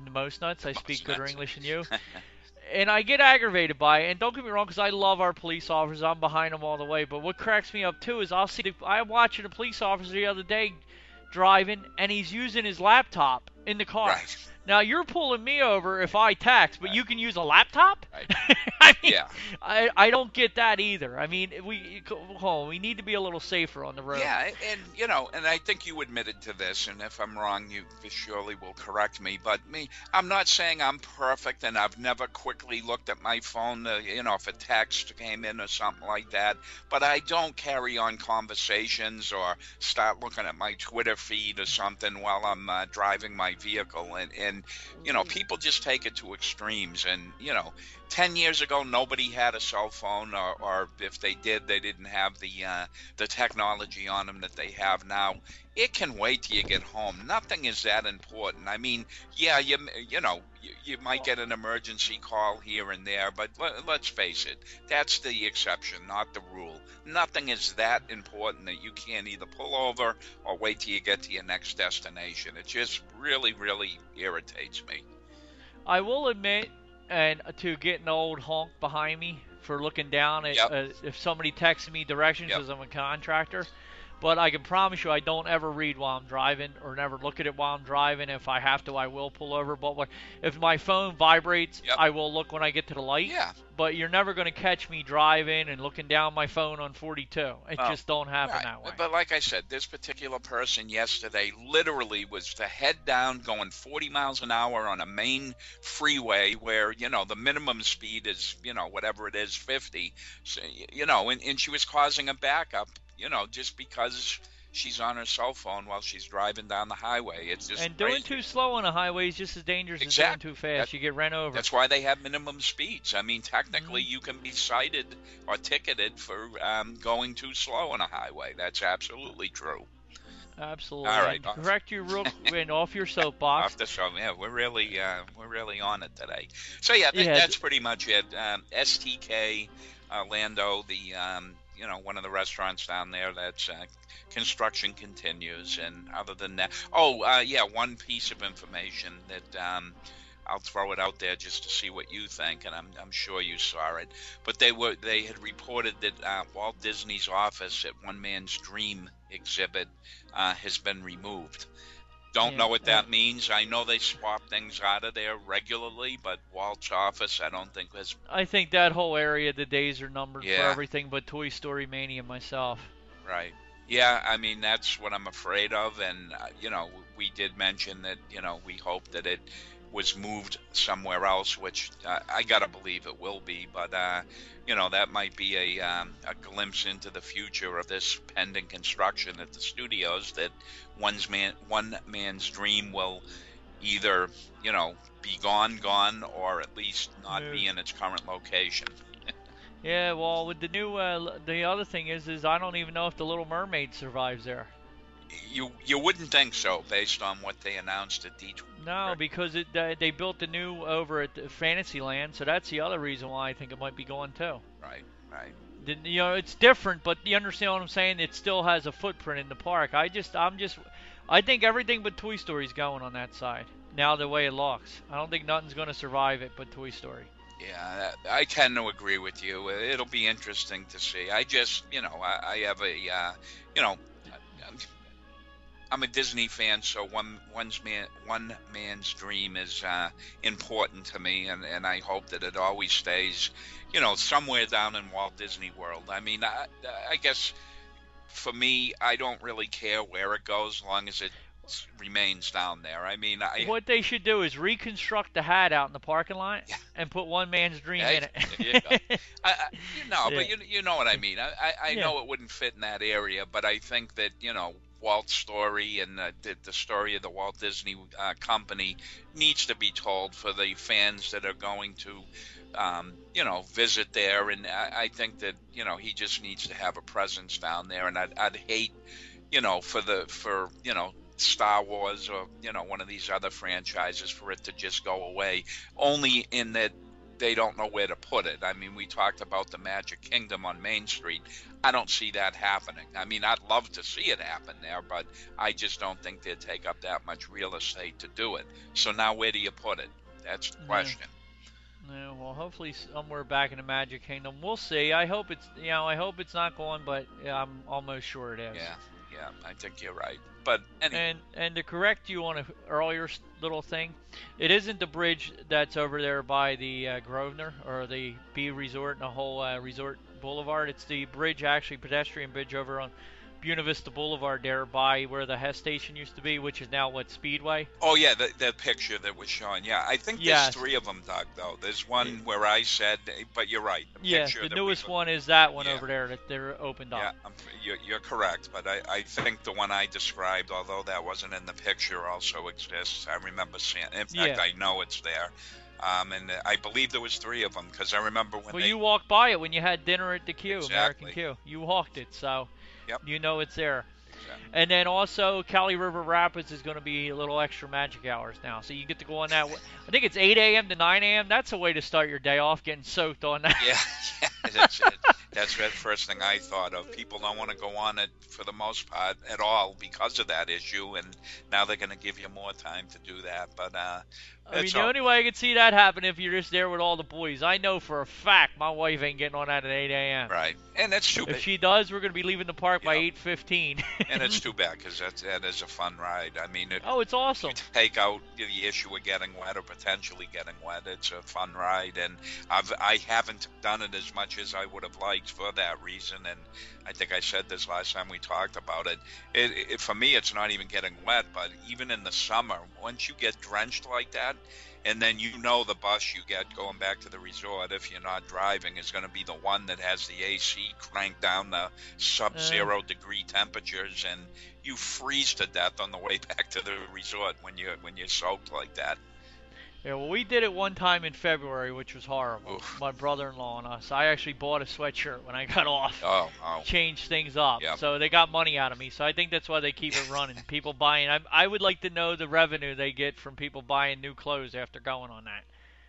I speak gooder English than you. And I get aggravated by it. And don't get me wrong, because I love our police officers. I'm behind them all the way. But what cracks me up, too, is I'm watching a police officer the other day driving, and he's using his laptop in the car. Right. Now, you're pulling me over if I text, but you can use a laptop? Right. I mean, yeah. I don't get that either. I mean, we need to be a little safer on the road. Yeah, and I think you admitted to this, and if I'm wrong, you surely will correct me. But I'm not saying I'm perfect, and I've never quickly looked at my phone, if a text came in or something like that. But I don't carry on conversations or start looking at my Twitter feed or something while I'm driving my vehicle. And people just take it to extremes. And 10 years ago, nobody had a cell phone, or if they did, they didn't have the technology on them that they have now. It can wait till you get home. Nothing is that important. I mean, yeah, you might get an emergency call here and there, but let's face it, that's the exception, not the rule. Nothing is that important that you can't either pull over or wait till you get to your next destination. It just really, really irritates me. I will admit, and to get an old honk behind me for looking down at if somebody texts me directions because I'm a contractor. But I can promise you I don't ever read while I'm driving or never look at it while I'm driving. If I have to, I will pull over. But if my phone vibrates, I will look when I get to the light. Yeah. But you're never going to catch me driving and looking down my phone on 42. It just don't happen that way. But like I said, this particular person yesterday literally was the head down going 40 miles an hour on a main freeway where, the minimum speed is, whatever it is, 50. So, and she was causing a backup. Just because she's on her cell phone while she's driving down the highway. It's just and doing too slow on a highway is just as dangerous as doing too fast. You get run over. That's why they have minimum speeds. I mean, technically, you can be cited or ticketed for going too slow on a highway. That's absolutely true. Absolutely. All right. And correct you real quick off your soapbox. Off the show, yeah. We're really on it today. So that's pretty much it. STK Lando, the one of the restaurants down there, that's construction continues. And other than that, one piece of information that I'll throw it out there just to see what you think, and I'm sure you saw it. But they had reported that Walt Disney's office at One Man's Dream exhibit has been removed. Don't know Yeah. what that means. I know they swap things out of there regularly, but Walt's office, I don't think has. I think that whole area, the days are numbered for Yeah, everything but Toy Story Mania myself. right. Yeah, I mean that's what I'm afraid of, and we did mention that we hope that it was moved somewhere else, which I gotta believe it will be, but that might be a glimpse into the future of this pending construction at the studios. That one man's dream will either be gone, or at least not be in its current location. Yeah, well, with the new, the other thing is I don't even know if the Little Mermaid survives there. You wouldn't think so based on what they announced at D23. No, because they built the new over at Fantasyland, so that's the other reason why I think it might be going too. Right, right. It's different, but you understand what I'm saying? It still has a footprint in the park. I think everything but Toy Story's going on that side. Now the way it looks, I don't think nothing's going to survive it but Toy Story. Yeah, I tend to agree with you. It'll be interesting to see. I just, I have I'm a Disney fan, so one man's dream is important to me, and I hope that it always stays, somewhere down in Walt Disney World. I mean, I guess for me, I don't really care where it goes, as long as it remains down there. I mean, what they should do is reconstruct the hat out in the parking lot and put one man's dream in it. Yeah. But you know what I mean. I know it wouldn't fit in that area, but I think that Walt's story and the story of the Walt Disney Company needs to be told for the fans that are going to visit there, and I think that he just needs to have a presence down there, and I'd hate for Star Wars or one of these other franchises for it to just go away, only in that they don't know where to put it. I mean, we talked about the Magic Kingdom on Main Street. I don't see that happening. I mean, I'd love to see it happen there, but I just don't think they'd take up that much real estate to do it. So now where do you put it? That's the question. Yeah, well, hopefully somewhere back in the Magic Kingdom. We'll see. I hope it's not going, but I'm almost sure it is. Yeah, I think you're right. But anyway. And to correct you on an earlier little thing, it isn't the bridge that's over there by the Grosvenor or the B Resort and the whole Resort Boulevard. It's the bridge, actually pedestrian bridge over on Buena Vista Boulevard there by where the Hess station used to be, which is now Speedway. Oh yeah, that picture that was shown. Yeah, I think there's three of them, Doug. Though there's one where I said, but you're right. The newest one is that one over there that they're opened up. Yeah, you're correct. But I think the one I described, although that wasn't in the picture, also exists. I remember seeing. In fact, I know it's there. And I believe there was three of them because I remember when you walked by it when you had dinner at the Q, exactly. American Q. You walked it, so. Yep. You know it's there. Exactly. And then also Cali River Rapids is going to be a little extra magic hours now. So you get to go on that. I think it's 8 a.m. to 9 a.m. That's a way to start your day off, getting soaked on that. Yeah, that's it. That's the first thing I thought of. People don't want to go on it for the most part at all because of that issue, and now they're going to give you more time to do that. But the only way I could see that happen if you're just there with all the boys. I know for a fact my wife ain't getting on that at 8 a.m. Right, and that's too bad. If she does, we're going to be leaving the park by 8:15. And it's too bad because that is a fun ride. I mean, it's awesome. You take out the issue of getting wet or potentially getting wet. It's a fun ride, and I haven't done it as much as I would have liked for that reason. And I think I said this last time we talked about it. It for me, it's not even getting wet, but even in the summer, once you get drenched like that, and then the bus you get going back to the resort, if you're not driving, is going to be the one that has the AC cranked down the sub-zero degree temperatures, and you freeze to death on the way back to the resort when you're soaked like that. Yeah, well, we did it one time in February, which was horrible. Oof. My brother-in-law and us. I actually bought a sweatshirt when I got off. Oh. Changed things up. Yep. So they got money out of me. So I think that's why they keep it running. People buying. I would like to know the revenue they get from people buying new clothes after going on that.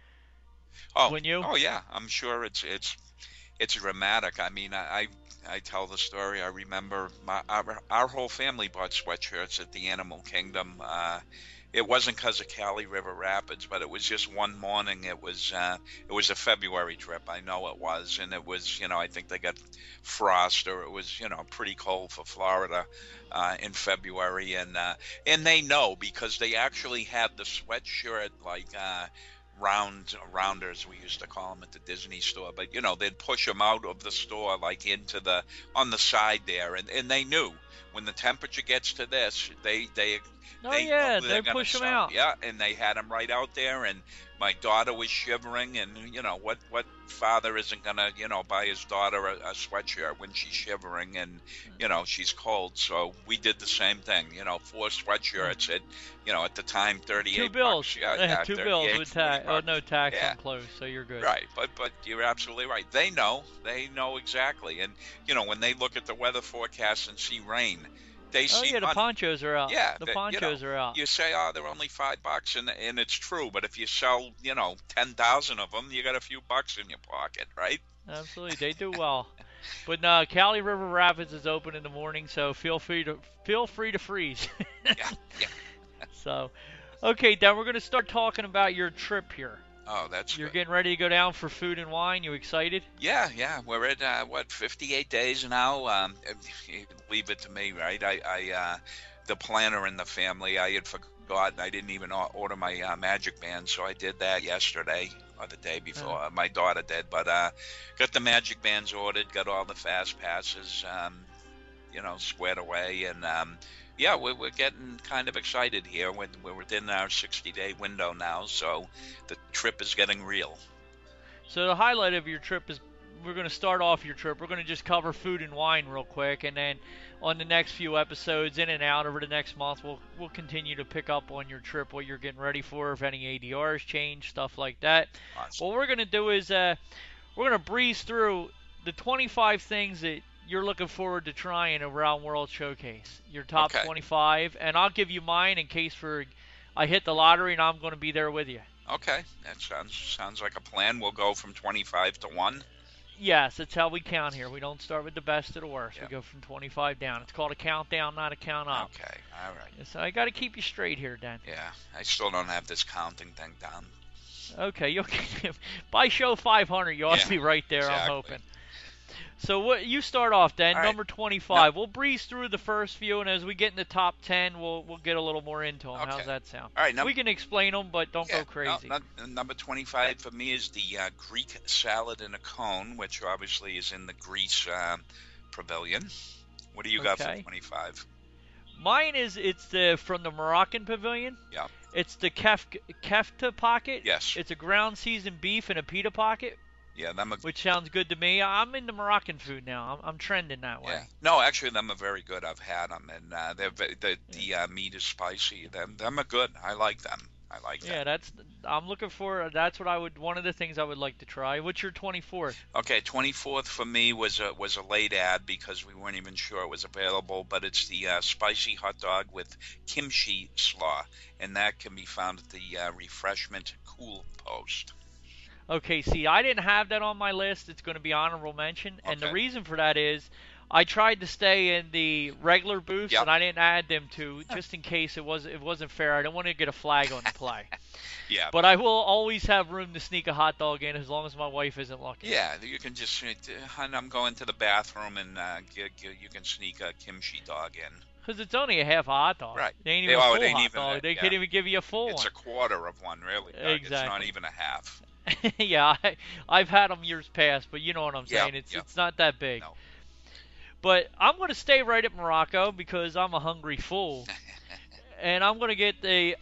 Oh, Wouldn't you? Oh yeah, I'm sure it's dramatic. I mean, I tell the story. I remember our whole family bought sweatshirts at the Animal Kingdom. It wasn't because of Cali River Rapids, but it was just one morning. It was a February trip. I know it was, and it was, I think they got frost, or it was, pretty cold for Florida in February, and they know because they actually had the sweatshirt like. Rounders, we used to call them at the Disney store, but they'd push them out of the store like into on the side there, and they knew when the temperature gets to this, they yeah, they push them out. Yeah, and they had them right out there, and my daughter was shivering, and what father isn't gonna buy his daughter a sweatshirt when she's shivering and she's cold? So we did the same thing. 4 sweatshirts at the time $38. $2. Yeah, $2 with tax. Oh, no tax on clothes, so you're good. Right, but you're absolutely right. They know exactly, and when they look at the weather forecast and see rain. They see the ponchos are out. Yeah, the ponchos are out. You say, they're only $5, and it's true. But if you sell, 10,000 of them, you got a few bucks in your pocket, right? Absolutely, they do well. But no, Cali River Rapids is open in the morning, so feel free to freeze. Yeah. So, okay, Dan, we're going to start talking about your trip here. Oh, that's You're good. Getting ready to go down for food and wine. You excited? Yeah. We're at 58 days now. Leave it to me, right? I the planner in the family, I had forgotten. I didn't even order my magic band, so I did that yesterday or the day before. My daughter did, but got the magic bands ordered, got all the fast passes, squared away, and yeah, we're getting kind of excited here. We're within our 60-day window now, so the trip is getting real. So the highlight of your trip is, we're going to start off your trip. We're going to just cover food and wine real quick, and then on the next few episodes, in and out over the next month, we'll continue to pick up on your trip, what you're getting ready for, if any ADRs change, stuff like that. Awesome. What we're going to do is we're going to breeze through the 25 things that you're looking forward to trying around World Showcase, your top 25, and I'll give you mine in case I hit the lottery and I'm going to be there with you. Okay, that sounds like a plan. We'll go from 25 to 1. Yes, that's how we count here. We don't start with the best to the worst. Yep. We go from 25 down. It's called a countdown, not a count up. Okay, all right. So I got to keep you straight here, Dan. Yeah, I still don't have this counting thing down. Okay, by show 500, you ought to be right there. Exactly. I'm hoping. So what you start off, Dan, right. Number 25. We'll breeze through the first few, and as we get in the top 10, we'll get a little more into them. Okay. How's that sound? All right. We can explain them, but don't go crazy. Number 25 for me is the Greek salad in a cone, which obviously is in the Greece pavilion. What do you got for 25? Mine it's from the Moroccan pavilion. Yeah. It's the kefta pocket. Yes. It's a ground seasoned beef and a pita pocket. Yeah, which sounds good to me. I'm into Moroccan food now. I'm trending that way. Yeah. No, actually, them are very good. I've had them, and the meat is spicy. Them are good. I like them. Yeah, I'm looking for. That's what one of the things I would like to try. What's your 24th? Okay, 24th for me was a late ad because we weren't even sure it was available. But it's the spicy hot dog with kimchi slaw, and that can be found at the Refreshment Cool Post. Okay, see, I didn't have that on my list. It's going to be honorable mention, and the reason for that is I tried to stay in the regular booths, and I didn't add them just in case it wasn't fair. I don't want to get a flag on the play. Yeah. But I will always have room to sneak a hot dog in as long as my wife isn't looking. Yeah, you can just, hon, I'm going to the bathroom, and you can sneak a kimchi dog in. Because it's only a half a hot dog. Right. They ain't even a full hot dog. They can't even give you a full one. It's a quarter of one, really. Doug. Exactly. It's not even a half. Yeah, I've had them years past, but you know what I'm saying. It's not that big. No. But I'm going to stay right at Morocco because I'm a hungry fool, and I'm going to get the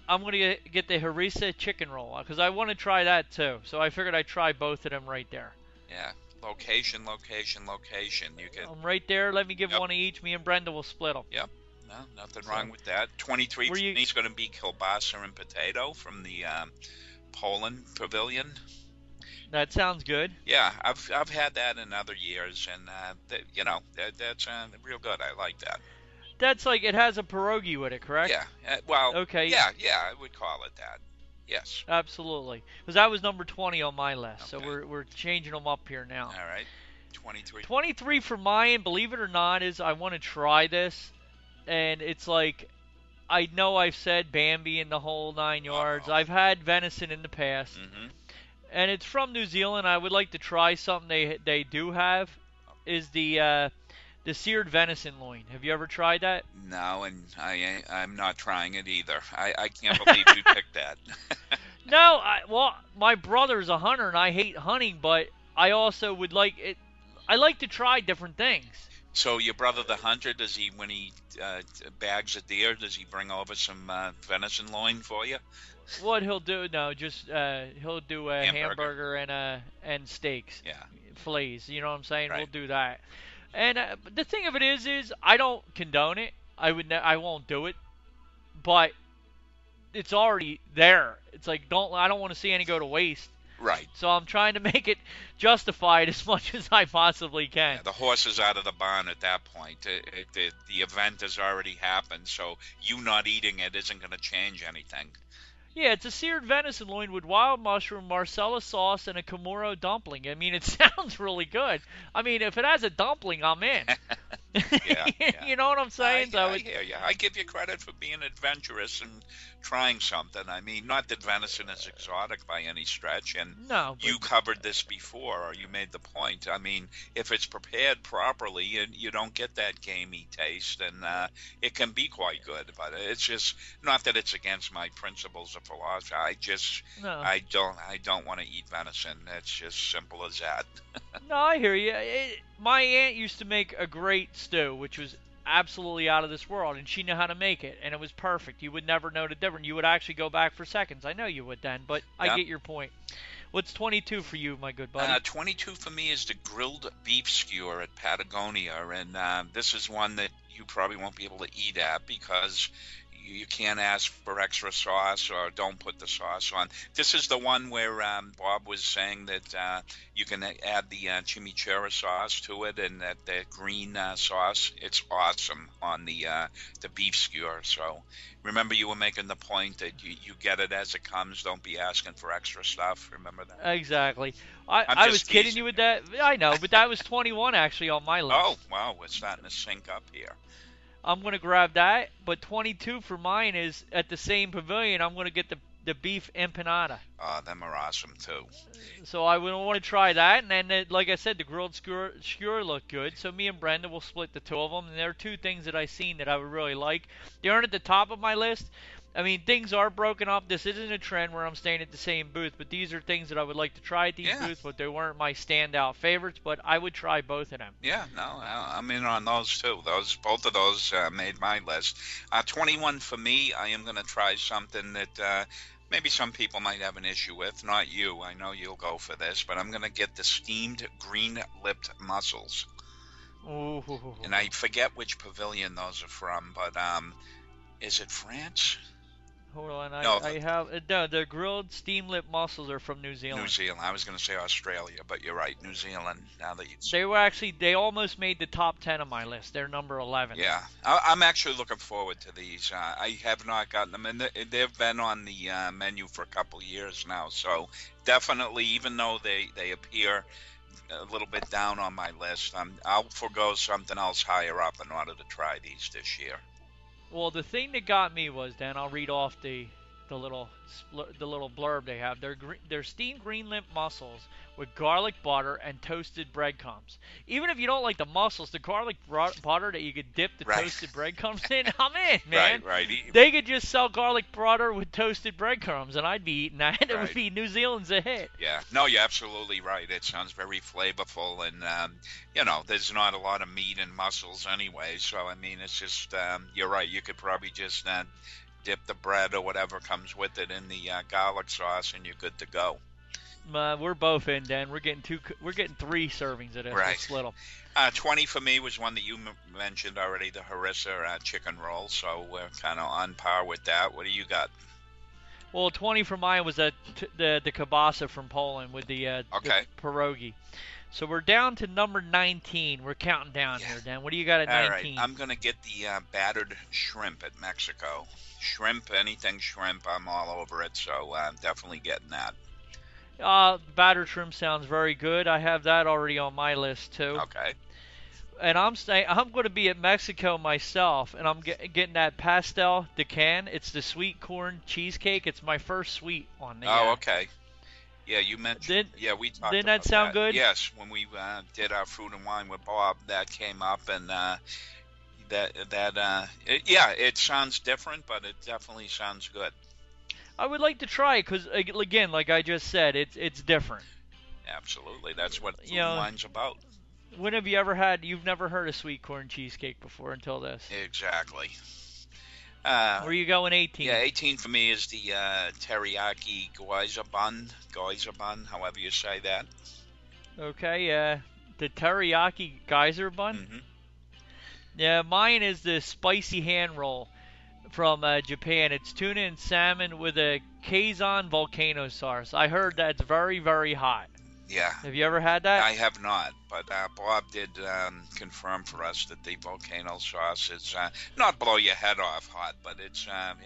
harissa chicken roll because I want to try that too. So I figured I'd try both of them right there. Yeah, location. You can. I'm right there. Let me give one of each. Me and Brenda will split them. Yep. No, nothing wrong with that. 23 for me is going to be kielbasa and potato from the Poland pavilion. That sounds good. Yeah, I've had that in other years, and that's real good. I like that. That's like it has a pierogi with it, correct? Yeah. Well. Okay. Yeah, I would call it that. Yes. Absolutely. Because that was number 20 on my list, okay. so we're changing them up here now. All right. 23. 23 for mine, believe it or not, is I want to try this, and it's like I know I've said Bambi and the whole 9 yards. Uh-oh. I've had venison in the past, Mm-hmm. and it's from New Zealand. I would like to try something they do have. Is the seared venison loin. Have you ever tried that? No, and I'm not trying it either. I can't believe you picked that. No, well, my brother's a hunter, and I hate hunting, but I also would like it. I like to try different things. So your brother, the hunter, does he, when he bags a deer, does he bring over some venison loin for you? What he'll do? No, just he'll do a hamburger and steaks, Yeah. fillets. You know what I'm saying? Right. We'll do that. And the thing of it is I don't condone it. I won't do it, but it's already there. It's like I don't want to see any go to waste. Right. So I'm trying to make it justified as much as I possibly can. Yeah, the horse is out of the barn at that point. The event has already happened, so you not eating it isn't going to change anything. Yeah, it's a seared venison loin with wild mushroom, Marsala sauce, and a Komuro dumpling. I mean, it sounds really good. I mean, if it has a dumpling, I'm in. Yeah. You know what I'm saying? I hear you. I give you credit for being adventurous and trying something. I mean, not that venison is exotic by any stretch, and No, you covered this before, or you made the point. I mean, if it's prepared properly, you don't get that gamey taste, and it can be quite good. But it's just not that it's against my principles of philosophy. no. I don't want to eat venison. It's just simple as that. No, I hear you. My aunt used to make a great stew, which was absolutely out of this world, and she knew how to make it, and it was perfect. You would never know the difference. You would actually go back for seconds. I know you would then, but Yeah. I get your point. What's 22 for you, my good buddy? 22 for me is the grilled beef skewer at Patagonia, and this is one that you probably won't be able to eat at because you can't ask for extra sauce or don't put the sauce on. This is the one where Bob was saying that you can add the chimichurri sauce to it, and that the green sauce. It's awesome on the beef skewer. So remember, you were making the point that you get it as it comes. Don't be asking for extra stuff. Remember that? Exactly. I'm I was just kidding teasing you with that. I know, but that was 21 actually on my list. Oh, wow, we're starting to sync up here. I'm going to grab that, but 22 for mine is at the same pavilion. I'm going to get the beef empanada. Them are awesome too. So I would want to try that, and then, like I said, the grilled skewer looked good. So me and Brenda will split the two of them, and there are two things that I've seen that I would really like. They aren't at the top of my list. I mean, things are broken up. This isn't a trend where I'm staying at the same booth, but these are things that I would like to try at these booths, but they weren't my standout favorites, but I would try both of them. Yeah, no, I'm in on those too. Both of those made my list. 21 for me. I am going to try something that maybe some people might have an issue with. Not you. I know you'll go for this, but I'm going to get the steamed green-lipped mussels. Ooh. And I forget which pavilion those are from, but is it France? Hold on, No. I have no. The grilled steam-lip mussels are from New Zealand. New Zealand. I was going to say Australia, but you're right, New Zealand. Now that They almost made the top 10 of my list. They're number 11. Yeah, I'm actually looking forward to these. I have not gotten them, and they've been on the menu for a couple of years now. So definitely, even though they appear a little bit down on my list, I'll forgo something else higher up in order to try these this year. Well, the thing that got me was, Dan, I'll read off the little blurb they have. They're steamed green-lipped mussels with garlic butter and toasted breadcrumbs. Even if you don't like the mussels, the garlic butter that you could dip the toasted breadcrumbs in, I'm in, man. Right. They could just sell garlic butter with toasted breadcrumbs, and I'd be eating that. It would be New Zealand's a hit. Yeah, no, you're absolutely right. It sounds very flavorful, and there's not a lot of meat in mussels anyway. So I mean, it's just you're right. You could probably just dip the bread or whatever comes with it in the garlic sauce, and you're good to go. We're both in, Dan. We're getting 3 servings of this. Right. We'll split them. 20 for me was one that you mentioned already, the harissa chicken roll. So we're kind of on par with that. What do you got? Well, 20 for mine was the kielbasa from Poland with the pierogi. So we're down to number 19. We're counting down here, Dan. What do you got at 19? All right, I'm going to get the battered shrimp at Mexico. Anything shrimp, I'm all over it. So I'm definitely getting that. Battered shrimp sounds very good. I have that already on my list too. Okay. and I'm saying I'm going to be at Mexico myself, and I'm getting that pastel de can. It's the sweet corn cheesecake. It's my first sweet on the. Oh, okay. Yeah, you mentioned. Yeah, we talked Didn't about that sound good? Yes, when we did our food and wine with Bob, that came up, and it sounds different, but it definitely sounds good. I would like to try it because, again, like I just said, it's different. Absolutely, that's what food and wine's about. When have you ever you've never heard of sweet corn cheesecake before until this? Exactly. Where are you going 18? Yeah, 18 for me is the teriyaki gyoza bun, however you say that. Okay, the teriyaki geyser bun? Mm-hmm. Yeah, mine is the spicy hand roll from Japan. It's tuna and salmon with a Kaizen volcano sauce. I heard that's very, very hot. Yeah. Have you ever had that? I have not, but Bob did confirm for us that the volcano sauce is not blow your head off hot, but it's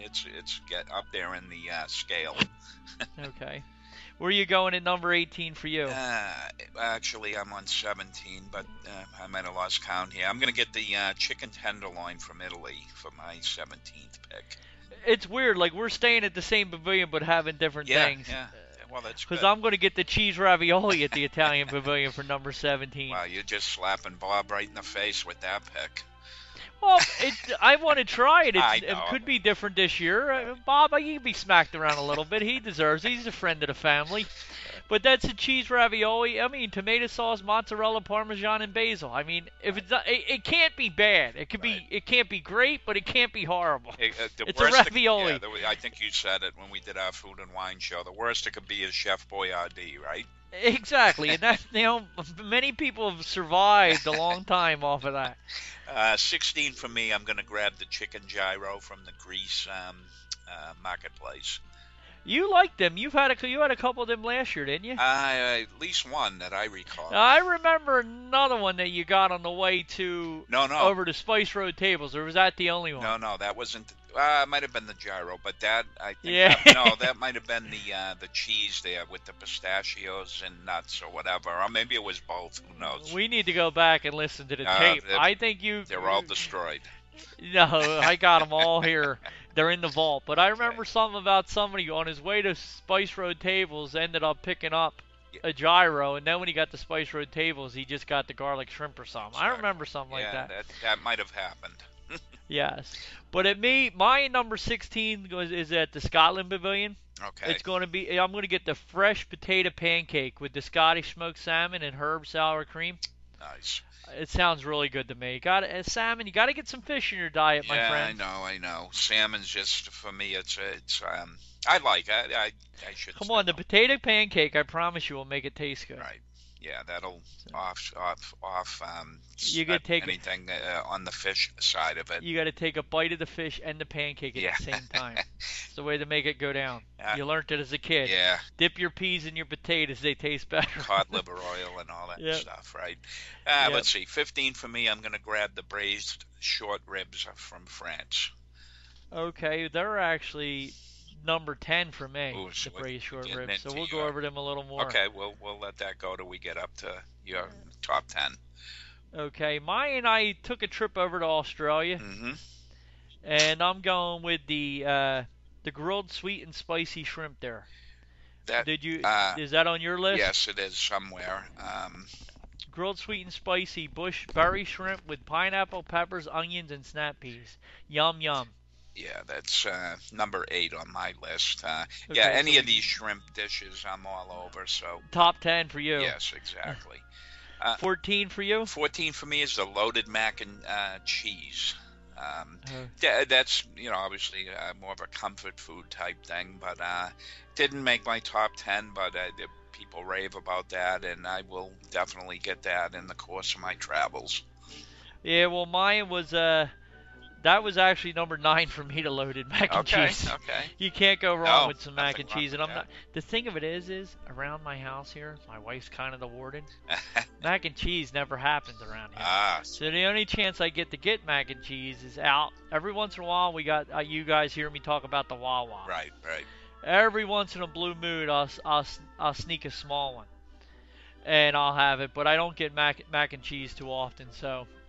get up there in the scale. Okay. Where are you going at number 18 for you? Actually, I'm on 17, but I might have lost count here. I'm going to get the chicken tenderloin from Italy for my 17th pick. It's weird. Like, we're staying at the same pavilion but having different things. Yeah. Well, that's good. Because I'm going to get the cheese ravioli at the Italian pavilion for number 17. Wow, you're just slapping Bob right in the face with that pick. Well, I want to try it. I know. It could be different this year. Bob, you can be smacked around a little bit. He deserves it. He's a friend of the family. But that's a cheese ravioli. I mean, tomato sauce, mozzarella, parmesan, and basil. I mean, if it's not, it can't be bad. It could be. It can't be great, but it can't be horrible. It's a ravioli. I think you said it when we did our food and wine show. The worst it could be is Chef Boyardee, right? Exactly, and that many people have survived a long time off of that. 16 for me. I'm going to grab the chicken gyro from the Greece marketplace. You like them. You had a couple of them last year, didn't you? At least one that I recall. I remember another one that you got on the way to over to Spice Road Tables, or was that the only one? No, that wasn't. It might have been the gyro, but that I think that might have been the cheese there with the pistachios and nuts or whatever, or maybe it was both. Who knows? We need to go back and listen to the tape. I think they're all destroyed. No, I got them all here. They're in the vault. But I remember something about somebody on his way to Spice Road Tables ended up picking up a gyro, and then when he got to Spice Road Tables, he just got the garlic shrimp or something. I remember something like that. That might have happened. Yes. But my number 16 is at the Scotland Pavilion. Okay. It's going to be. I'm going to get the fresh potato pancake with the Scottish smoked salmon and herb sour cream. Nice. It sounds really good to me. Salmon. You got to get some fish in your diet, my friend. Yeah, I know. Salmon's just for me. I like it. I should. Come on, the potato pancake. I promise you will make it taste good. Right. Yeah, that'll off. You could take anything on the fish side of it. You got to take a bite of the fish and the pancake at the same time. It's the way to make it go down. You learned it as a kid. Yeah. Dip your peas in your potatoes; they taste better. Cod liver oil and all that stuff, right? Let's see. 15 for me. I'm going to grab the braised short ribs from France. Okay, they're actually number 10 for me. Ooh, the braised short ribs. So we'll go over them a little more. Okay, we'll let that go till we get up to your top 10. Okay, I took a trip over to Australia, and I'm going with the grilled sweet and spicy shrimp there. Is that on your list? Yes, it is somewhere. Grilled sweet and spicy bush berry shrimp with pineapple, peppers, onions, and snap peas. Yum yum. Yeah, that's number 8 on my list. Any of these shrimp dishes, I'm all over. So top 10 for you. Yes, exactly. 14 for you. 14 for me is the loaded mac and cheese. That's obviously more of a comfort food type thing, but didn't make my top 10. But people rave about that, and I will definitely get that in the course of my travels. Yeah, well, mine was that was actually number 9 for me, to loaded mac and cheese. Okay. You can't go wrong with some mac and cheese. And I'm not. The thing of it is around my house here, my wife's kind of the warden. Mac and cheese never happens around here. So the only chance I get to get mac and cheese is out. Every once in a while, we got you guys hear me talk about the Wawa. Right. Every once in a blue moon, I'll sneak a small one, and I'll have it. But I don't get mac and cheese too often, so.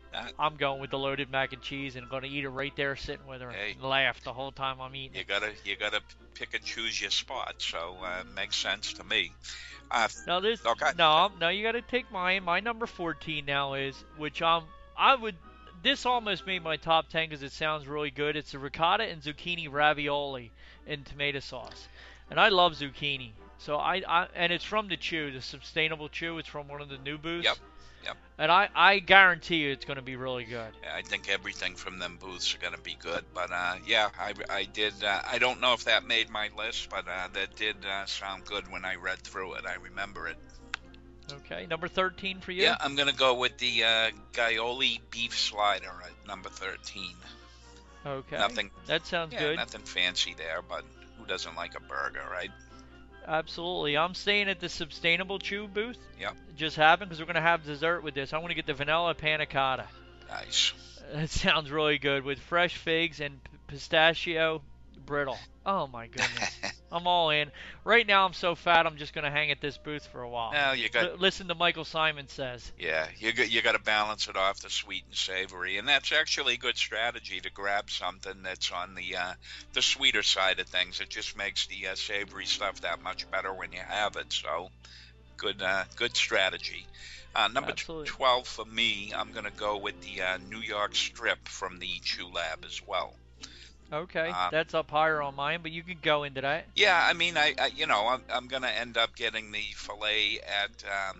I'm going with the loaded mac and cheese, and I'm going to eat it right there, sitting with her, and laugh the whole time I'm eating. You gotta pick and choose your spot. So it makes sense to me. Now this, okay. No, you got to take mine. My number 14 now is, which this almost made my top 10 because it sounds really good. It's the ricotta and zucchini ravioli in tomato sauce, and I love zucchini. So and it's from the Chew, the Sustainable Chew. It's from one of the new booths. Yep. And I guarantee you it's going to be really good. Yeah, I think everything from them booths are going to be good. But yeah, I did. I don't know if that made my list, but that did sound good when I read through it. I remember it. Okay, number 13 for you? Yeah, I'm going to go with the Gaioli beef slider at number 13. Okay. Nothing. That sounds good. Nothing fancy there, but who doesn't like a burger, right? Absolutely. I'm staying at the Sustainable Chew booth. Yep. It just happened because we're going to have dessert with this. I want to get the vanilla panna cotta. Nice. That sounds really good with fresh figs and pistachio brittle. Oh, my goodness. I'm all in. Right now I'm so fat I'm just going to hang at this booth for a while. Well, you got listen to Michael Simon says. Yeah, you got to balance it off the sweet and savory, and that's actually a good strategy to grab something that's on the sweeter side of things. It just makes the savory stuff that much better when you have it. So, good strategy. Number 12 for me, I'm going to go with the New York strip from the Chew Lab as well. Okay, that's up higher on mine, but you can go into that. Yeah, I mean, I'm going to end up getting the filet at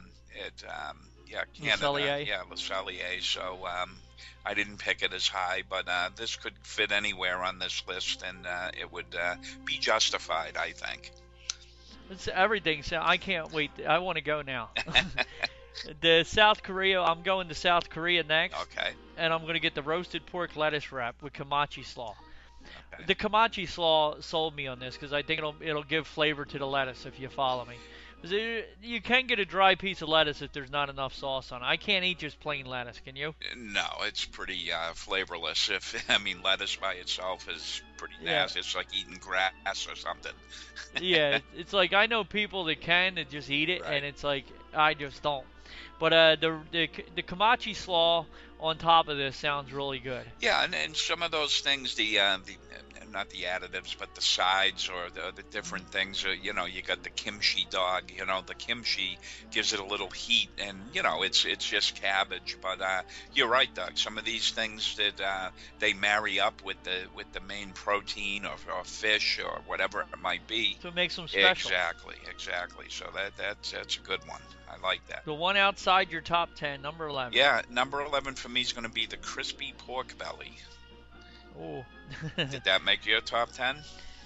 Canada. Le Cellier. So I didn't pick it as high, but this could fit anywhere on this list, and it would be justified, I think. It's everything. So I can't wait. I want to go now. The South Korea, I'm going to South Korea next. Okay. And I'm going to get the roasted pork lettuce wrap with kamachi slaw. Okay. The kamachi slaw sold me on this because I think it'll give flavor to the lettuce, if you follow me. You can get a dry piece of lettuce if there's not enough sauce on it. I can't eat just plain lettuce, can you? No, it's pretty flavorless. Lettuce by itself is pretty nasty. It's like eating grass or something. Yeah, it's like I know people that just eat it, right. And it's like I just don't. But the kamachi slaw on top of this sounds really good. Yeah, and some of those things, the not the additives, but the sides or the different things. You got the kimchi dog. The kimchi gives it a little heat, and it's just cabbage. But you're right, Doug. Some of these things that they marry up with the main protein or fish or whatever it might be. So it makes them special. Exactly. So that's a good one. I like that. The one outside your top 10, number 11. Yeah, number 11 for me is going to be the crispy pork belly. Oh. Did that make your top 10?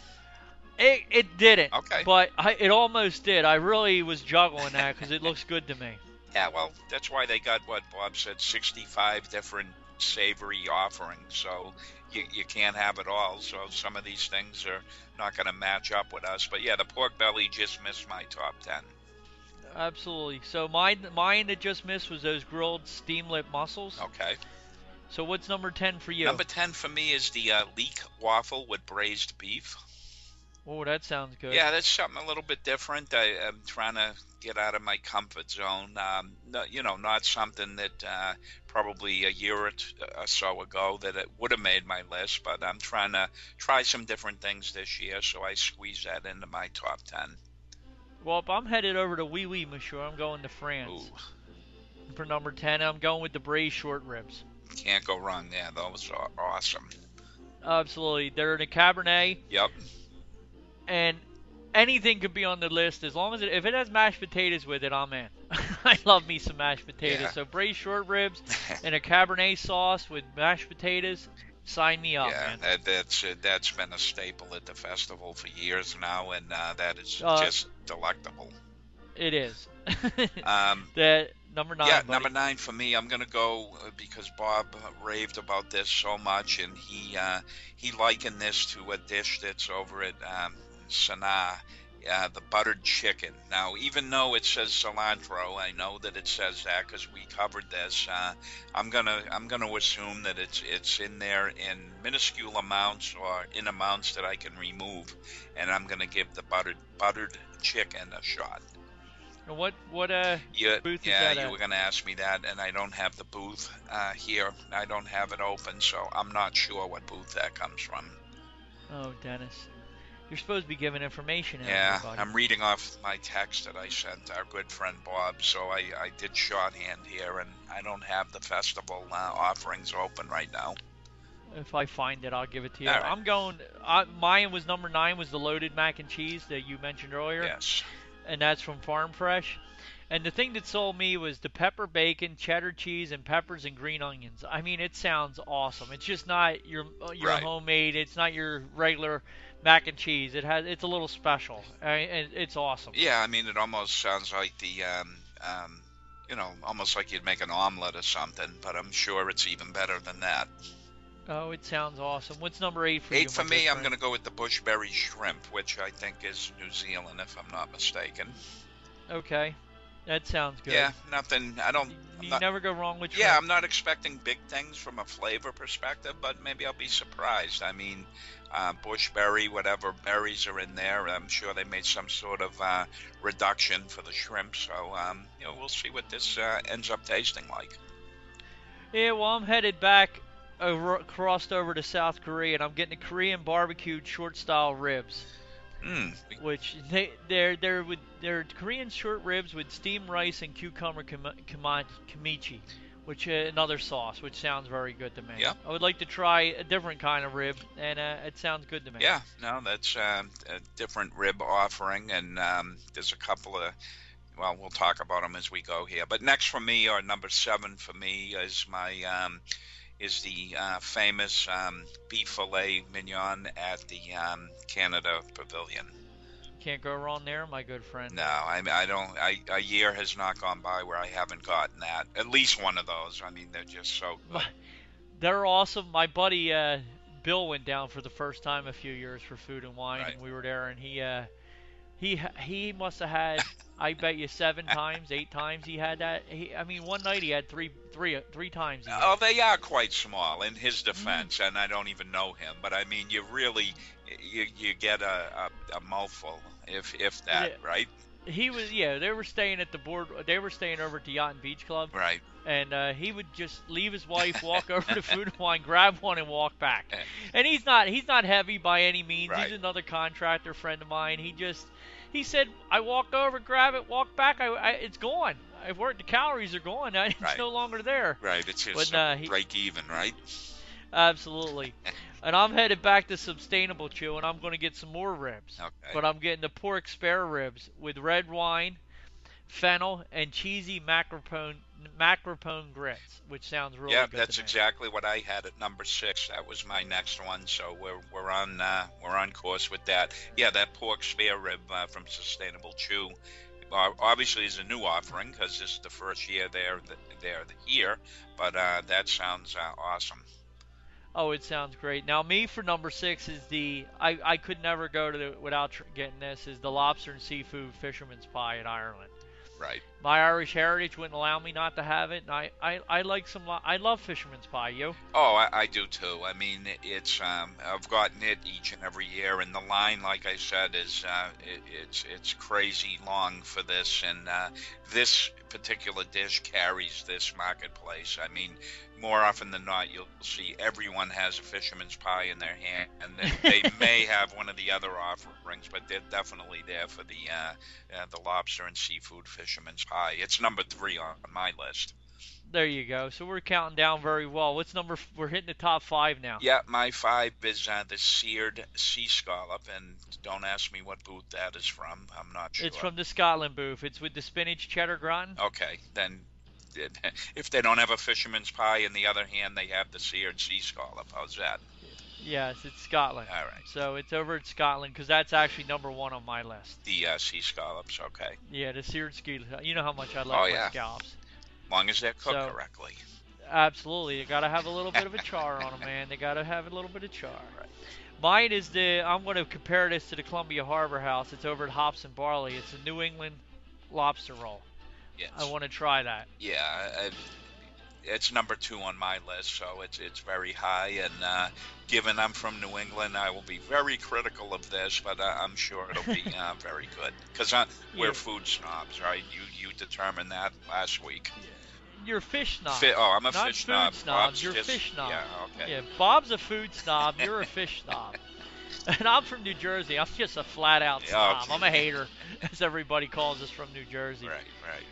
It didn't. Okay. But it almost did. I really was juggling that because it looks good to me. Yeah, well, that's why they got, what Bob said, 65 different savory offerings. So you can't have it all. So some of these things are not going to match up with us. But yeah, the pork belly just missed my top 10. Absolutely. So mine that just missed was those grilled steam-lit mussels. Okay. So what's number 10 for you? Number 10 for me is the leek waffle with braised beef. Oh, that sounds good. Yeah, that's something a little bit different. I'm trying to get out of my comfort zone. Not something that probably a year or so ago that it would have made my list, but I'm trying to try some different things this year, so I squeeze that into my top 10. Well, I'm headed over to Oui Oui, Monsieur. I'm going to France. Ooh. For number 10, I'm going with the braised short ribs. Can't go wrong there. Those are awesome. Absolutely. They're in a Cabernet. Yep. And anything could be on the list as long as if it has mashed potatoes with it, I'm in. I love me some mashed potatoes. Yeah. So braised short ribs and a Cabernet sauce with mashed potatoes, sign me up, man. That's been a staple at the festival for years now, and that is just delectable. It is. That number 9. Yeah, buddy. number 9 for me. I'm going to go because Bob raved about this so much, and he likened this to a dish that's over at Sanaa, the buttered chicken. Now, even though it says cilantro, I know that it says that because we covered this. I'm gonna assume that it's in there in minuscule amounts or in amounts that I can remove, and I'm gonna give the buttered chicken a shot. And what Yeah, booth is yeah, that you at? were going to ask me that, and I don't have the booth here. I don't have it open, so I'm not sure what booth that comes from. Oh, Dennis. You're supposed to be giving information out here, Yeah, buddy. I'm reading off my text that I sent our good friend Bob, so I did shorthand here, and I don't have the festival offerings open right now. If I find it, I'll give it to you. All right. I'm going. Mine was number 9 was the loaded mac and cheese that you mentioned earlier, Yes. and that's from Farm Fresh. And the thing that sold me was the pepper bacon, cheddar cheese, and peppers and green onions. I mean, it sounds awesome. It's just not your Right. homemade. It's not your regular mac and cheese. It's a little special, and it's awesome. Yeah, I mean, it almost sounds like almost like you'd make an omelet or something, but I'm sure it's even better than that. Oh, it sounds awesome. What's number 8 for you? 8 for me, I'm going to go with the bushberry shrimp, which I think is New Zealand, if I'm not mistaken. Okay, that sounds good. Yeah, nothing. You never go wrong with shrimp. Yeah, I'm not expecting big things from a flavor perspective, but maybe I'll be surprised. I mean, bushberry, whatever berries are in there, I'm sure they made some sort of reduction for the shrimp. So, we'll see what this ends up tasting like. Yeah, well, I'm headed back crossed over to South Korea, and I'm getting the Korean barbecued short style ribs. Which they're Korean short ribs with steamed rice and cucumber kimchi, which another sauce, which sounds very good to me. Yeah. I would like to try a different kind of rib, and it sounds good to me. Yeah, no, that's a different rib offering, and there's a couple of. Well, we'll talk about them as we go here. But next for me, or number 7 for me, is the famous beef filet mignon at the Canada Pavilion. Can't go wrong there, my good friend. No, I don't. A year has not gone by where I haven't gotten that. At least one of those. I mean, they're just so good. They're awesome. My buddy Bill went down for the first time a few years for Food and Wine, Right. and we were there, and he must have had, I bet you 7 times, 8 times he had that. One night he had three times. Oh, they are quite small in his defense, and I don't even know him. But I mean, you really you get a mouthful, if that, Yeah. right? He was, they were staying at the board. They were staying over at the Yacht and Beach Club, Right. and he would just leave his wife, walk over to Food and Wine, grab one, and walk back. And he's not heavy by any means. Right. He's another contractor friend of mine. He said, I walk over, grab it, walk back. It's gone. I've worked. The calories are gone. It's Right. no longer there. Right. It's just But, break even, right? Absolutely. And I'm headed back to Sustainable Chew, and I'm going to get some more ribs. Okay. But I'm getting the pork spare ribs with red wine, fennel, and cheesy macropone grits, which sounds really Yeah, good. that's to me. exactly what I had at number 6. That was my next one, so we're on course with that. Yeah, that pork spare rib from Sustainable Chew, obviously is a new offering because this is the first year they're here, but that sounds awesome. Oh, it sounds great. Now, me for number 6 is I could never go to without getting this, is the lobster and seafood fisherman's pie in Ireland. Right. My Irish heritage wouldn't allow me not to have it, and I like I love fisherman's pie. You? Oh, I do too. I mean, it's I've gotten it each and every year, and the line, like I said, is it's crazy long for this, and this particular dish carries this marketplace. I mean, more often than not, you'll see everyone has a fisherman's pie in their hand, and they may have one of the other offerings, but they're definitely there for the lobster and seafood fisherman's pie. It's number 3 on my list. There you go. So we're counting down very well. We're hitting the top 5 now. Yeah, my 5 is the seared sea scallop, and don't ask me what booth that is from. I'm not sure. It's from the Scotland booth. It's with the spinach cheddar gratin. Okay, then if they don't have a fisherman's pie, in the other hand, they have the seared sea scallop. How's that? Yes, it's Scotland. All right. So it's over at Scotland because that's actually number 1 on my list. The sea scallops, okay. Yeah, the seared ski. You know how much I love my scallops. As long as they're cooked correctly. Absolutely. You got to have a little bit of a char on them, man. They got to have a little bit of char. Right. Mine is I'm going to compare this to the Columbia Harbor House. It's over at Hops and Barley. It's a New England lobster roll. Yes. I want to try that. Yeah, it's number 2 on my list, so it's very high. And given I'm from New England, I will be very critical of this, but I'm sure it'll be very good because we're food snobs, right? You determined that last week. You're a fish snob. I'm a not fish food snob. snobs. You're a fish snob. Yeah, okay. Yeah, Bob's a food snob. You're a fish snob. And I'm from New Jersey. I'm just a flat-out snob. Okay. I'm a hater, as everybody calls us from New Jersey. Right.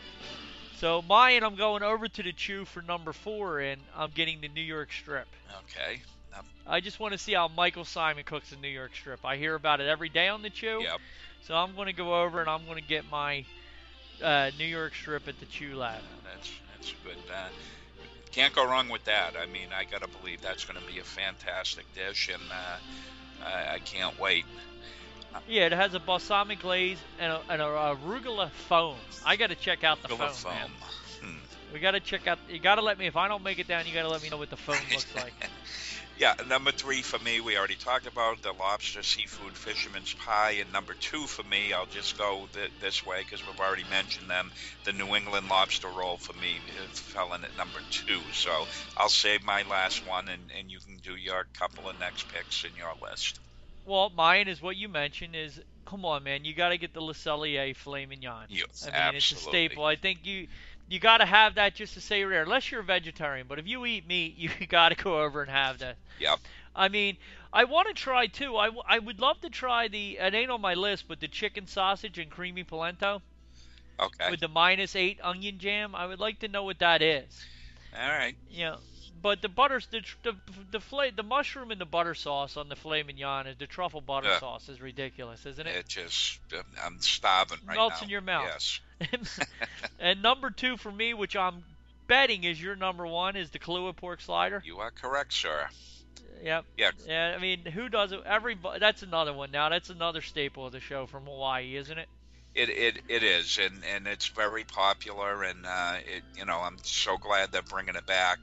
So mine, I'm going over to the Chew for number 4, and I'm getting the New York Strip. Okay. I just want to see how Michael Simon cooks the New York Strip. I hear about it every day on the Chew. Yep. So I'm going to go over and I'm going to get my New York Strip at the Chew Lab. That's good. Can't go wrong with that. I mean, I got to believe that's going to be a fantastic dish, and I can't wait. Yeah, it has a balsamic glaze and a arugula foam. I got to check out the foam. Man. We got to check out. You got to let me. If I don't make it down, you got to let me know what the foam looks like. Yeah, number 3 for me, we already talked about the lobster seafood fisherman's pie, and number 2 for me, I'll just go this way because we've already mentioned them. The New England lobster roll for me fell in at number 2, so I'll save my last one, and you can do your couple of next picks in your list. Well, mine is what you mentioned is, come on, man, you got to get the Le Cellier filet mignon. Yes, I mean, absolutely. It's a staple. I think you got to have that just to say rare, unless you're a vegetarian. But if you eat meat, you got to go over and have that. Yep. I mean, I want to try, too. I would love to try it ain't on my list, but the chicken sausage and creamy polenta. Okay. With the -8 onion jam. I would like to know what that is. All right. Yeah. But the mushroom and the butter sauce on the filet mignon, the truffle butter sauce is ridiculous, isn't it? It just, I'm starving right now. Melts in your mouth. Yes. And number 2 for me, which I'm betting is your number 1, is the Kahlua pork slider. You are correct, sir. Yep. Yeah. Yeah. I mean, who does it? Everybody. That's another one now. That's another staple of the show from Hawaii, isn't it? It is, and it's very popular, and I'm so glad they're bringing it back.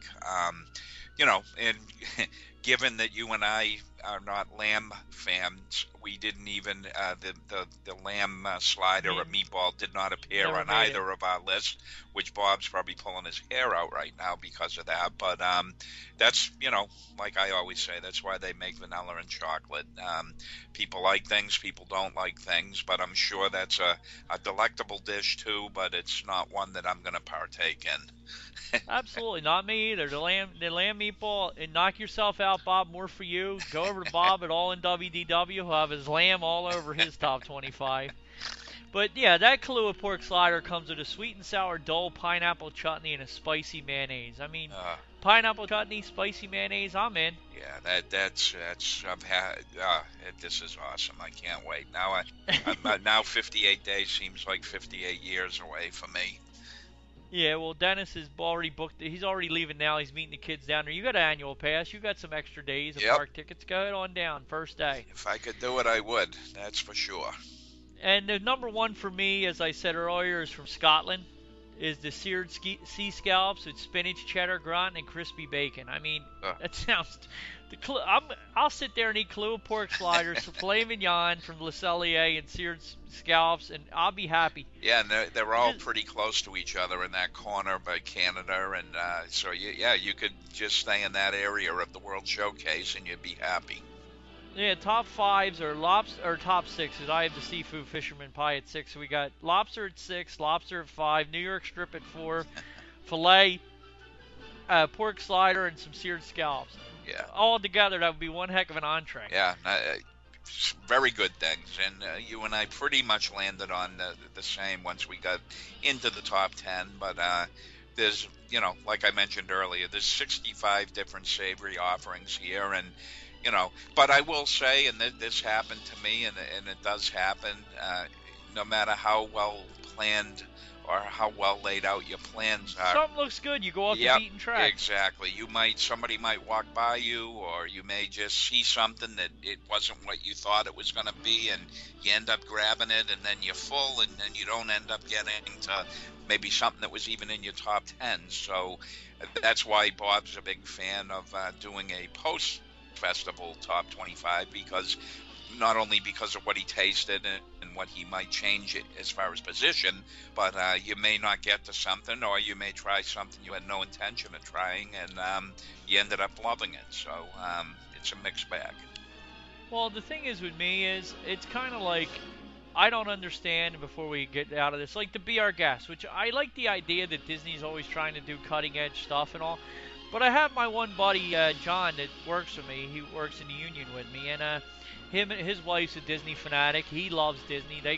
And given that you and I are not lamb fans, we didn't even the lamb slider or meatball did not appear on either of our lists, which Bob's probably pulling his hair out right now because of that. But that's, like I always say, that's why they make vanilla and chocolate. People like things, people don't like things, but I'm sure that's a delectable dish too, but it's not one that I'm going to partake in. Absolutely, not me either. The lamb meatball, and knock yourself out, Bob. More for you. Go over to Bob at All in WDW. He'll have his lamb all over his top 25. But yeah, that Kahlua pork slider comes with a sweet and sour Dole pineapple chutney and a spicy mayonnaise. I mean, pineapple chutney, spicy mayonnaise, I'm in. Yeah, that's I've had. This is awesome. I can't wait. Now now 58 days seems like 58 years away for me. Yeah, well, Dennis is already booked. He's already leaving now. He's meeting the kids down there. You got an annual pass. You got some extra days of park tickets. Go ahead on down. First day. If I could do it, I would. That's for sure. And the number 1 for me, as I said earlier, is from Scotland. Is the seared sea scallops with spinach, cheddar, gratin, and crispy bacon. I mean, that sounds. I'll sit there and eat Kahlua pork sliders, filet mignon from Le Cellier, and seared scallops, and I'll be happy. Yeah, and they're all pretty close to each other in that corner by Canada, and so you could just stay in that area of the World Showcase, and you'd be happy. Yeah, top 5s are lobster, or top 6s. I have the seafood fisherman pie at 6. So we got lobster at 6, lobster at 5, New York strip at 4, filet, pork slider, and some seared scallops. Yeah. All together, that would be one heck of an entree. Yeah, very good things. And you and I pretty much landed on the same once we got into the top 10. But there's, like I mentioned earlier, there's 65 different savory offerings here, and but I will say, and this happened to me, and it does happen, no matter how well planned or how well laid out your plans are. Something looks good, you go off the beaten track. Exactly. Somebody might walk by you, or you may just see something that it wasn't what you thought it was going to be, and you end up grabbing it, and then you're full, and then you don't end up getting to maybe something that was even in your top 10. So that's why Bob's a big fan of doing a post-festival top 25, because not only because of what he tasted and what he might change it as far as position, but you may not get to something, or you may try something you had no intention of trying, and you ended up loving it. So it's a mixed bag. Well, the thing is with me is it's kind of like I don't understand before we get out of this, like the Be Our Guest, which I like the idea that Disney's always trying to do cutting edge stuff and all. But I have my one buddy, John, that works with me. He works in the union with me, and him and his wife's a Disney fanatic. He loves Disney. They're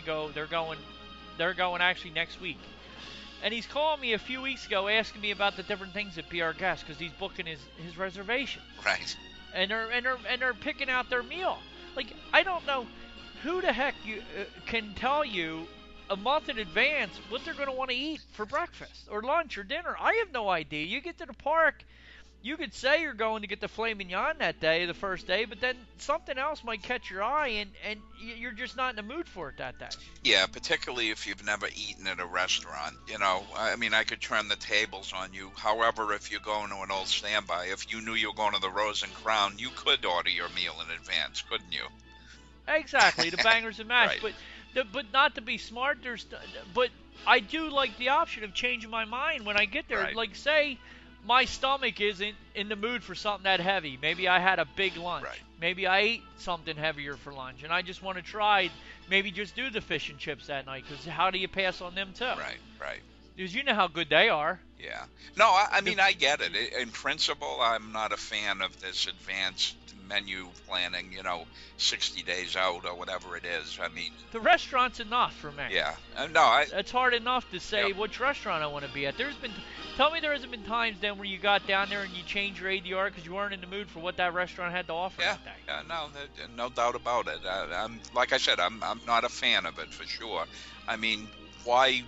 going actually next week. And he's calling me a few weeks ago asking me about the different things at Be Our Guest because he's booking his reservation. Right. And they're picking out their meal. Like, I don't know who the heck can tell you a month in advance what they're going to want to eat for breakfast or lunch or dinner. I have no idea. You get to the park, you could say you're going to get the filet mignon that day, the first day, but then something else might catch your eye, and you're just not in the mood for it that day. Yeah, particularly if you've never eaten at a restaurant. You know, I mean, I could turn the tables on you. However, if you're going to an old standby, if you knew you were going to the Rose and Crown, you could order your meal in advance, couldn't you? Exactly, the bangers and mash. Right. But not to be smart, but I do like the option of changing my mind when I get there. Right. Like, say my stomach isn't in the mood for something that heavy. Maybe I had a big lunch. Right. Maybe I ate something heavier for lunch, and I just want to try, maybe just do the fish and chips that night, because how do you pass on them too? Right. Because you know how good they are. Yeah. No, I mean, I get it. In principle, I'm not a fan of this advanced menu planning, 60 days out or whatever it is. I mean, the restaurant's enough for me. Yeah. No, it's hard enough to say Yep. which restaurant I want to be at. Tell me there hasn't been times then where you got down there and you changed your ADR because you weren't in the mood for what that restaurant had to offer that day. Yeah, no doubt about it. I'm like I said, I'm not a fan of it for sure. I mean, why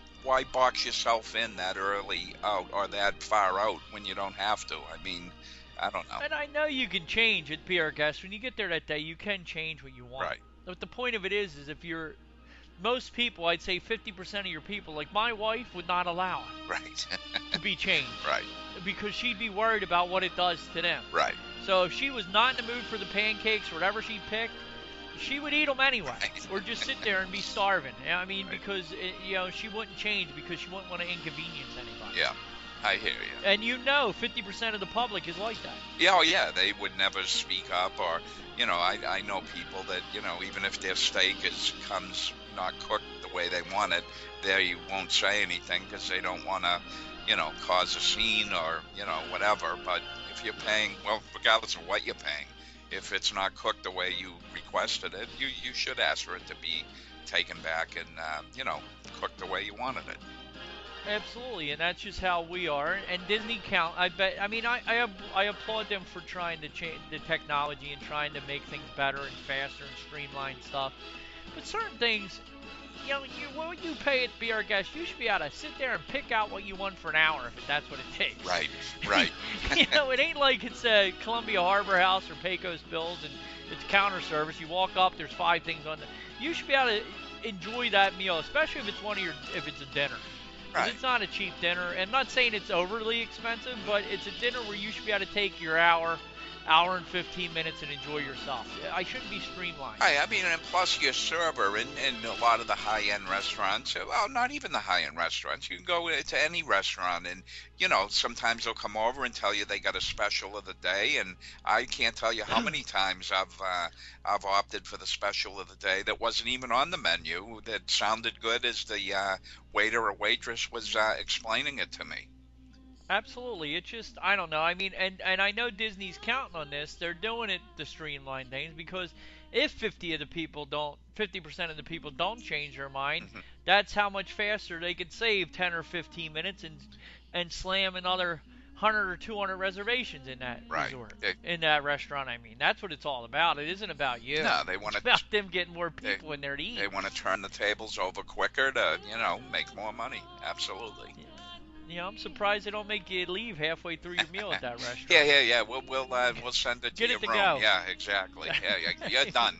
box yourself in that early out or that far out when you don't have to? I mean, I don't know. And I know you can change at Be Our Guest. When you get there that day, you can change what you want. Right. But the point of it is if most people, I'd say 50% of your people, like my wife, would not allow it Right. to be changed. Right. Because she'd be worried about what it does to them. Right. So if she was not in the mood for the pancakes or whatever she picked, she would eat them anyway, Right. or just sit there and be starving. I mean, Right. because she wouldn't change because she wouldn't want to inconvenience anybody. Yeah, I hear you. And 50% of the public is like that. Yeah, they would never speak up, or I know people that even if their steak comes not cooked the way they want it, they won't say anything because they don't want to cause a scene or whatever. But if you're paying, well, regardless of what you're paying, if it's not cooked the way you requested it, you should ask for it to be taken back and cooked the way you wanted it. Absolutely, and that's just how we are. And Disney I applaud them for trying to change the technology and trying to make things better and faster and streamline stuff. But certain things, when you pay at Be Our Guest, you should be able to sit there and pick out what you want for an hour if that's what it takes. Right. It ain't like it's Columbia Harbor House or Pecos Bills and it's counter service. You walk up, there's 5 things on you should be able to enjoy that meal, especially if it's a dinner. Right. It's not a cheap dinner. And I'm not saying it's overly expensive, but it's a dinner where you should be able to take your hour and 15 minutes and enjoy yourself. I shouldn't be streamlined. Right. I mean, and plus your server in a lot of the high-end restaurants, well, not even the high-end restaurants. You can go to any restaurant and, sometimes they'll come over and tell you they got a special of the day. And I can't tell you how many times I've opted for the special of the day that wasn't even on the menu that sounded good as the waiter or waitress was explaining it to me. Absolutely. It's just, I don't know. I mean, and I know Disney's counting on this. They're doing it to streamline things because if 50% of the people don't change their mind, Mm-hmm. that's how much faster they could save 10 or 15 minutes and slam another 100 or 200 reservations in that resort, in that restaurant. I mean, that's what it's all about. It isn't about you. No, they want It's about them getting more people in there to eat. They want to turn the tables over quicker to, make more money. Absolutely. I'm surprised they don't make you leave halfway through your meal at that restaurant. Yeah. We'll send it to Get your it to room. go. Yeah, exactly. Yeah, you're done.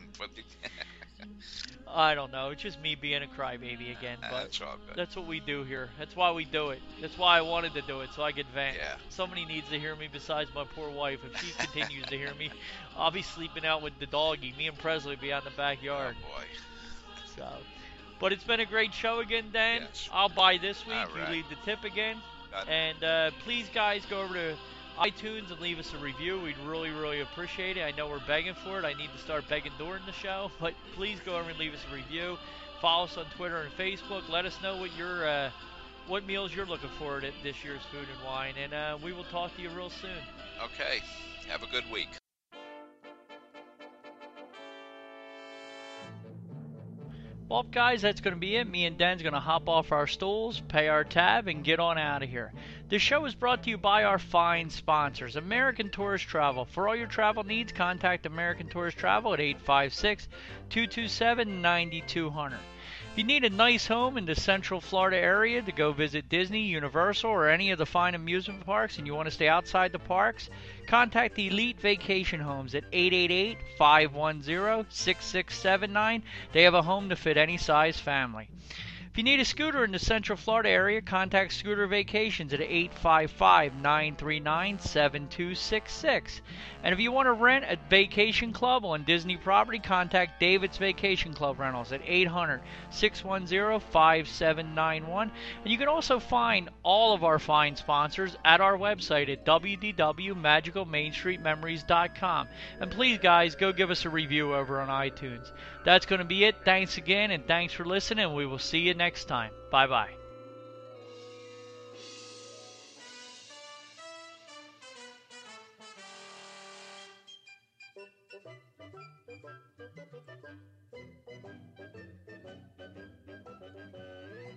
I don't know. It's just me being a crybaby again. But That's all good. that's what we do here. That's why we do it. That's why I wanted to do it, so I could vent. Yeah. Somebody needs to hear me besides my poor wife. If she continues to hear me, I'll be sleeping out with the doggy. Me and Presley will be out in the backyard. Oh, boy. So, but it's been a great show again, Dan. Yes. I'll buy this week. All right. You lead the tip again. Got it. And please, guys, go over to iTunes and leave us a review. We'd really, really appreciate it. I know we're begging for it. I need to start begging during the show, but please go over and leave us a review. Follow us on Twitter and Facebook. Let us know what meals you're looking for at this year's Food and Wine, and we will talk to you real soon. Okay. Have a good week. Well, guys, that's going to be it. Me and Dan's going to hop off our stools, pay our tab, and get on out of here. This show is brought to you by our fine sponsors, American Tourist Travel. For all your travel needs, contact American Tourist Travel at 856-227-9200. If you need a nice home in the Central Florida area to go visit Disney, Universal, or any of the fine amusement parks, and you want to stay outside the parks, contact Elite Vacation Homes at 888-510-6679. They have a home to fit any size family. If you need a scooter in the Central Florida area, contact Scooter Vacations at 855-939-7266. And if you want to rent a vacation club on Disney property, contact David's Vacation Club Rentals at 800-610-5791. And you can also find all of our fine sponsors at our website at www.magicalmainstreetmemories.com. And please, guys, go give us a review over on iTunes. That's going to be it. Thanks again, and thanks for listening. We will see you next time. Bye-bye.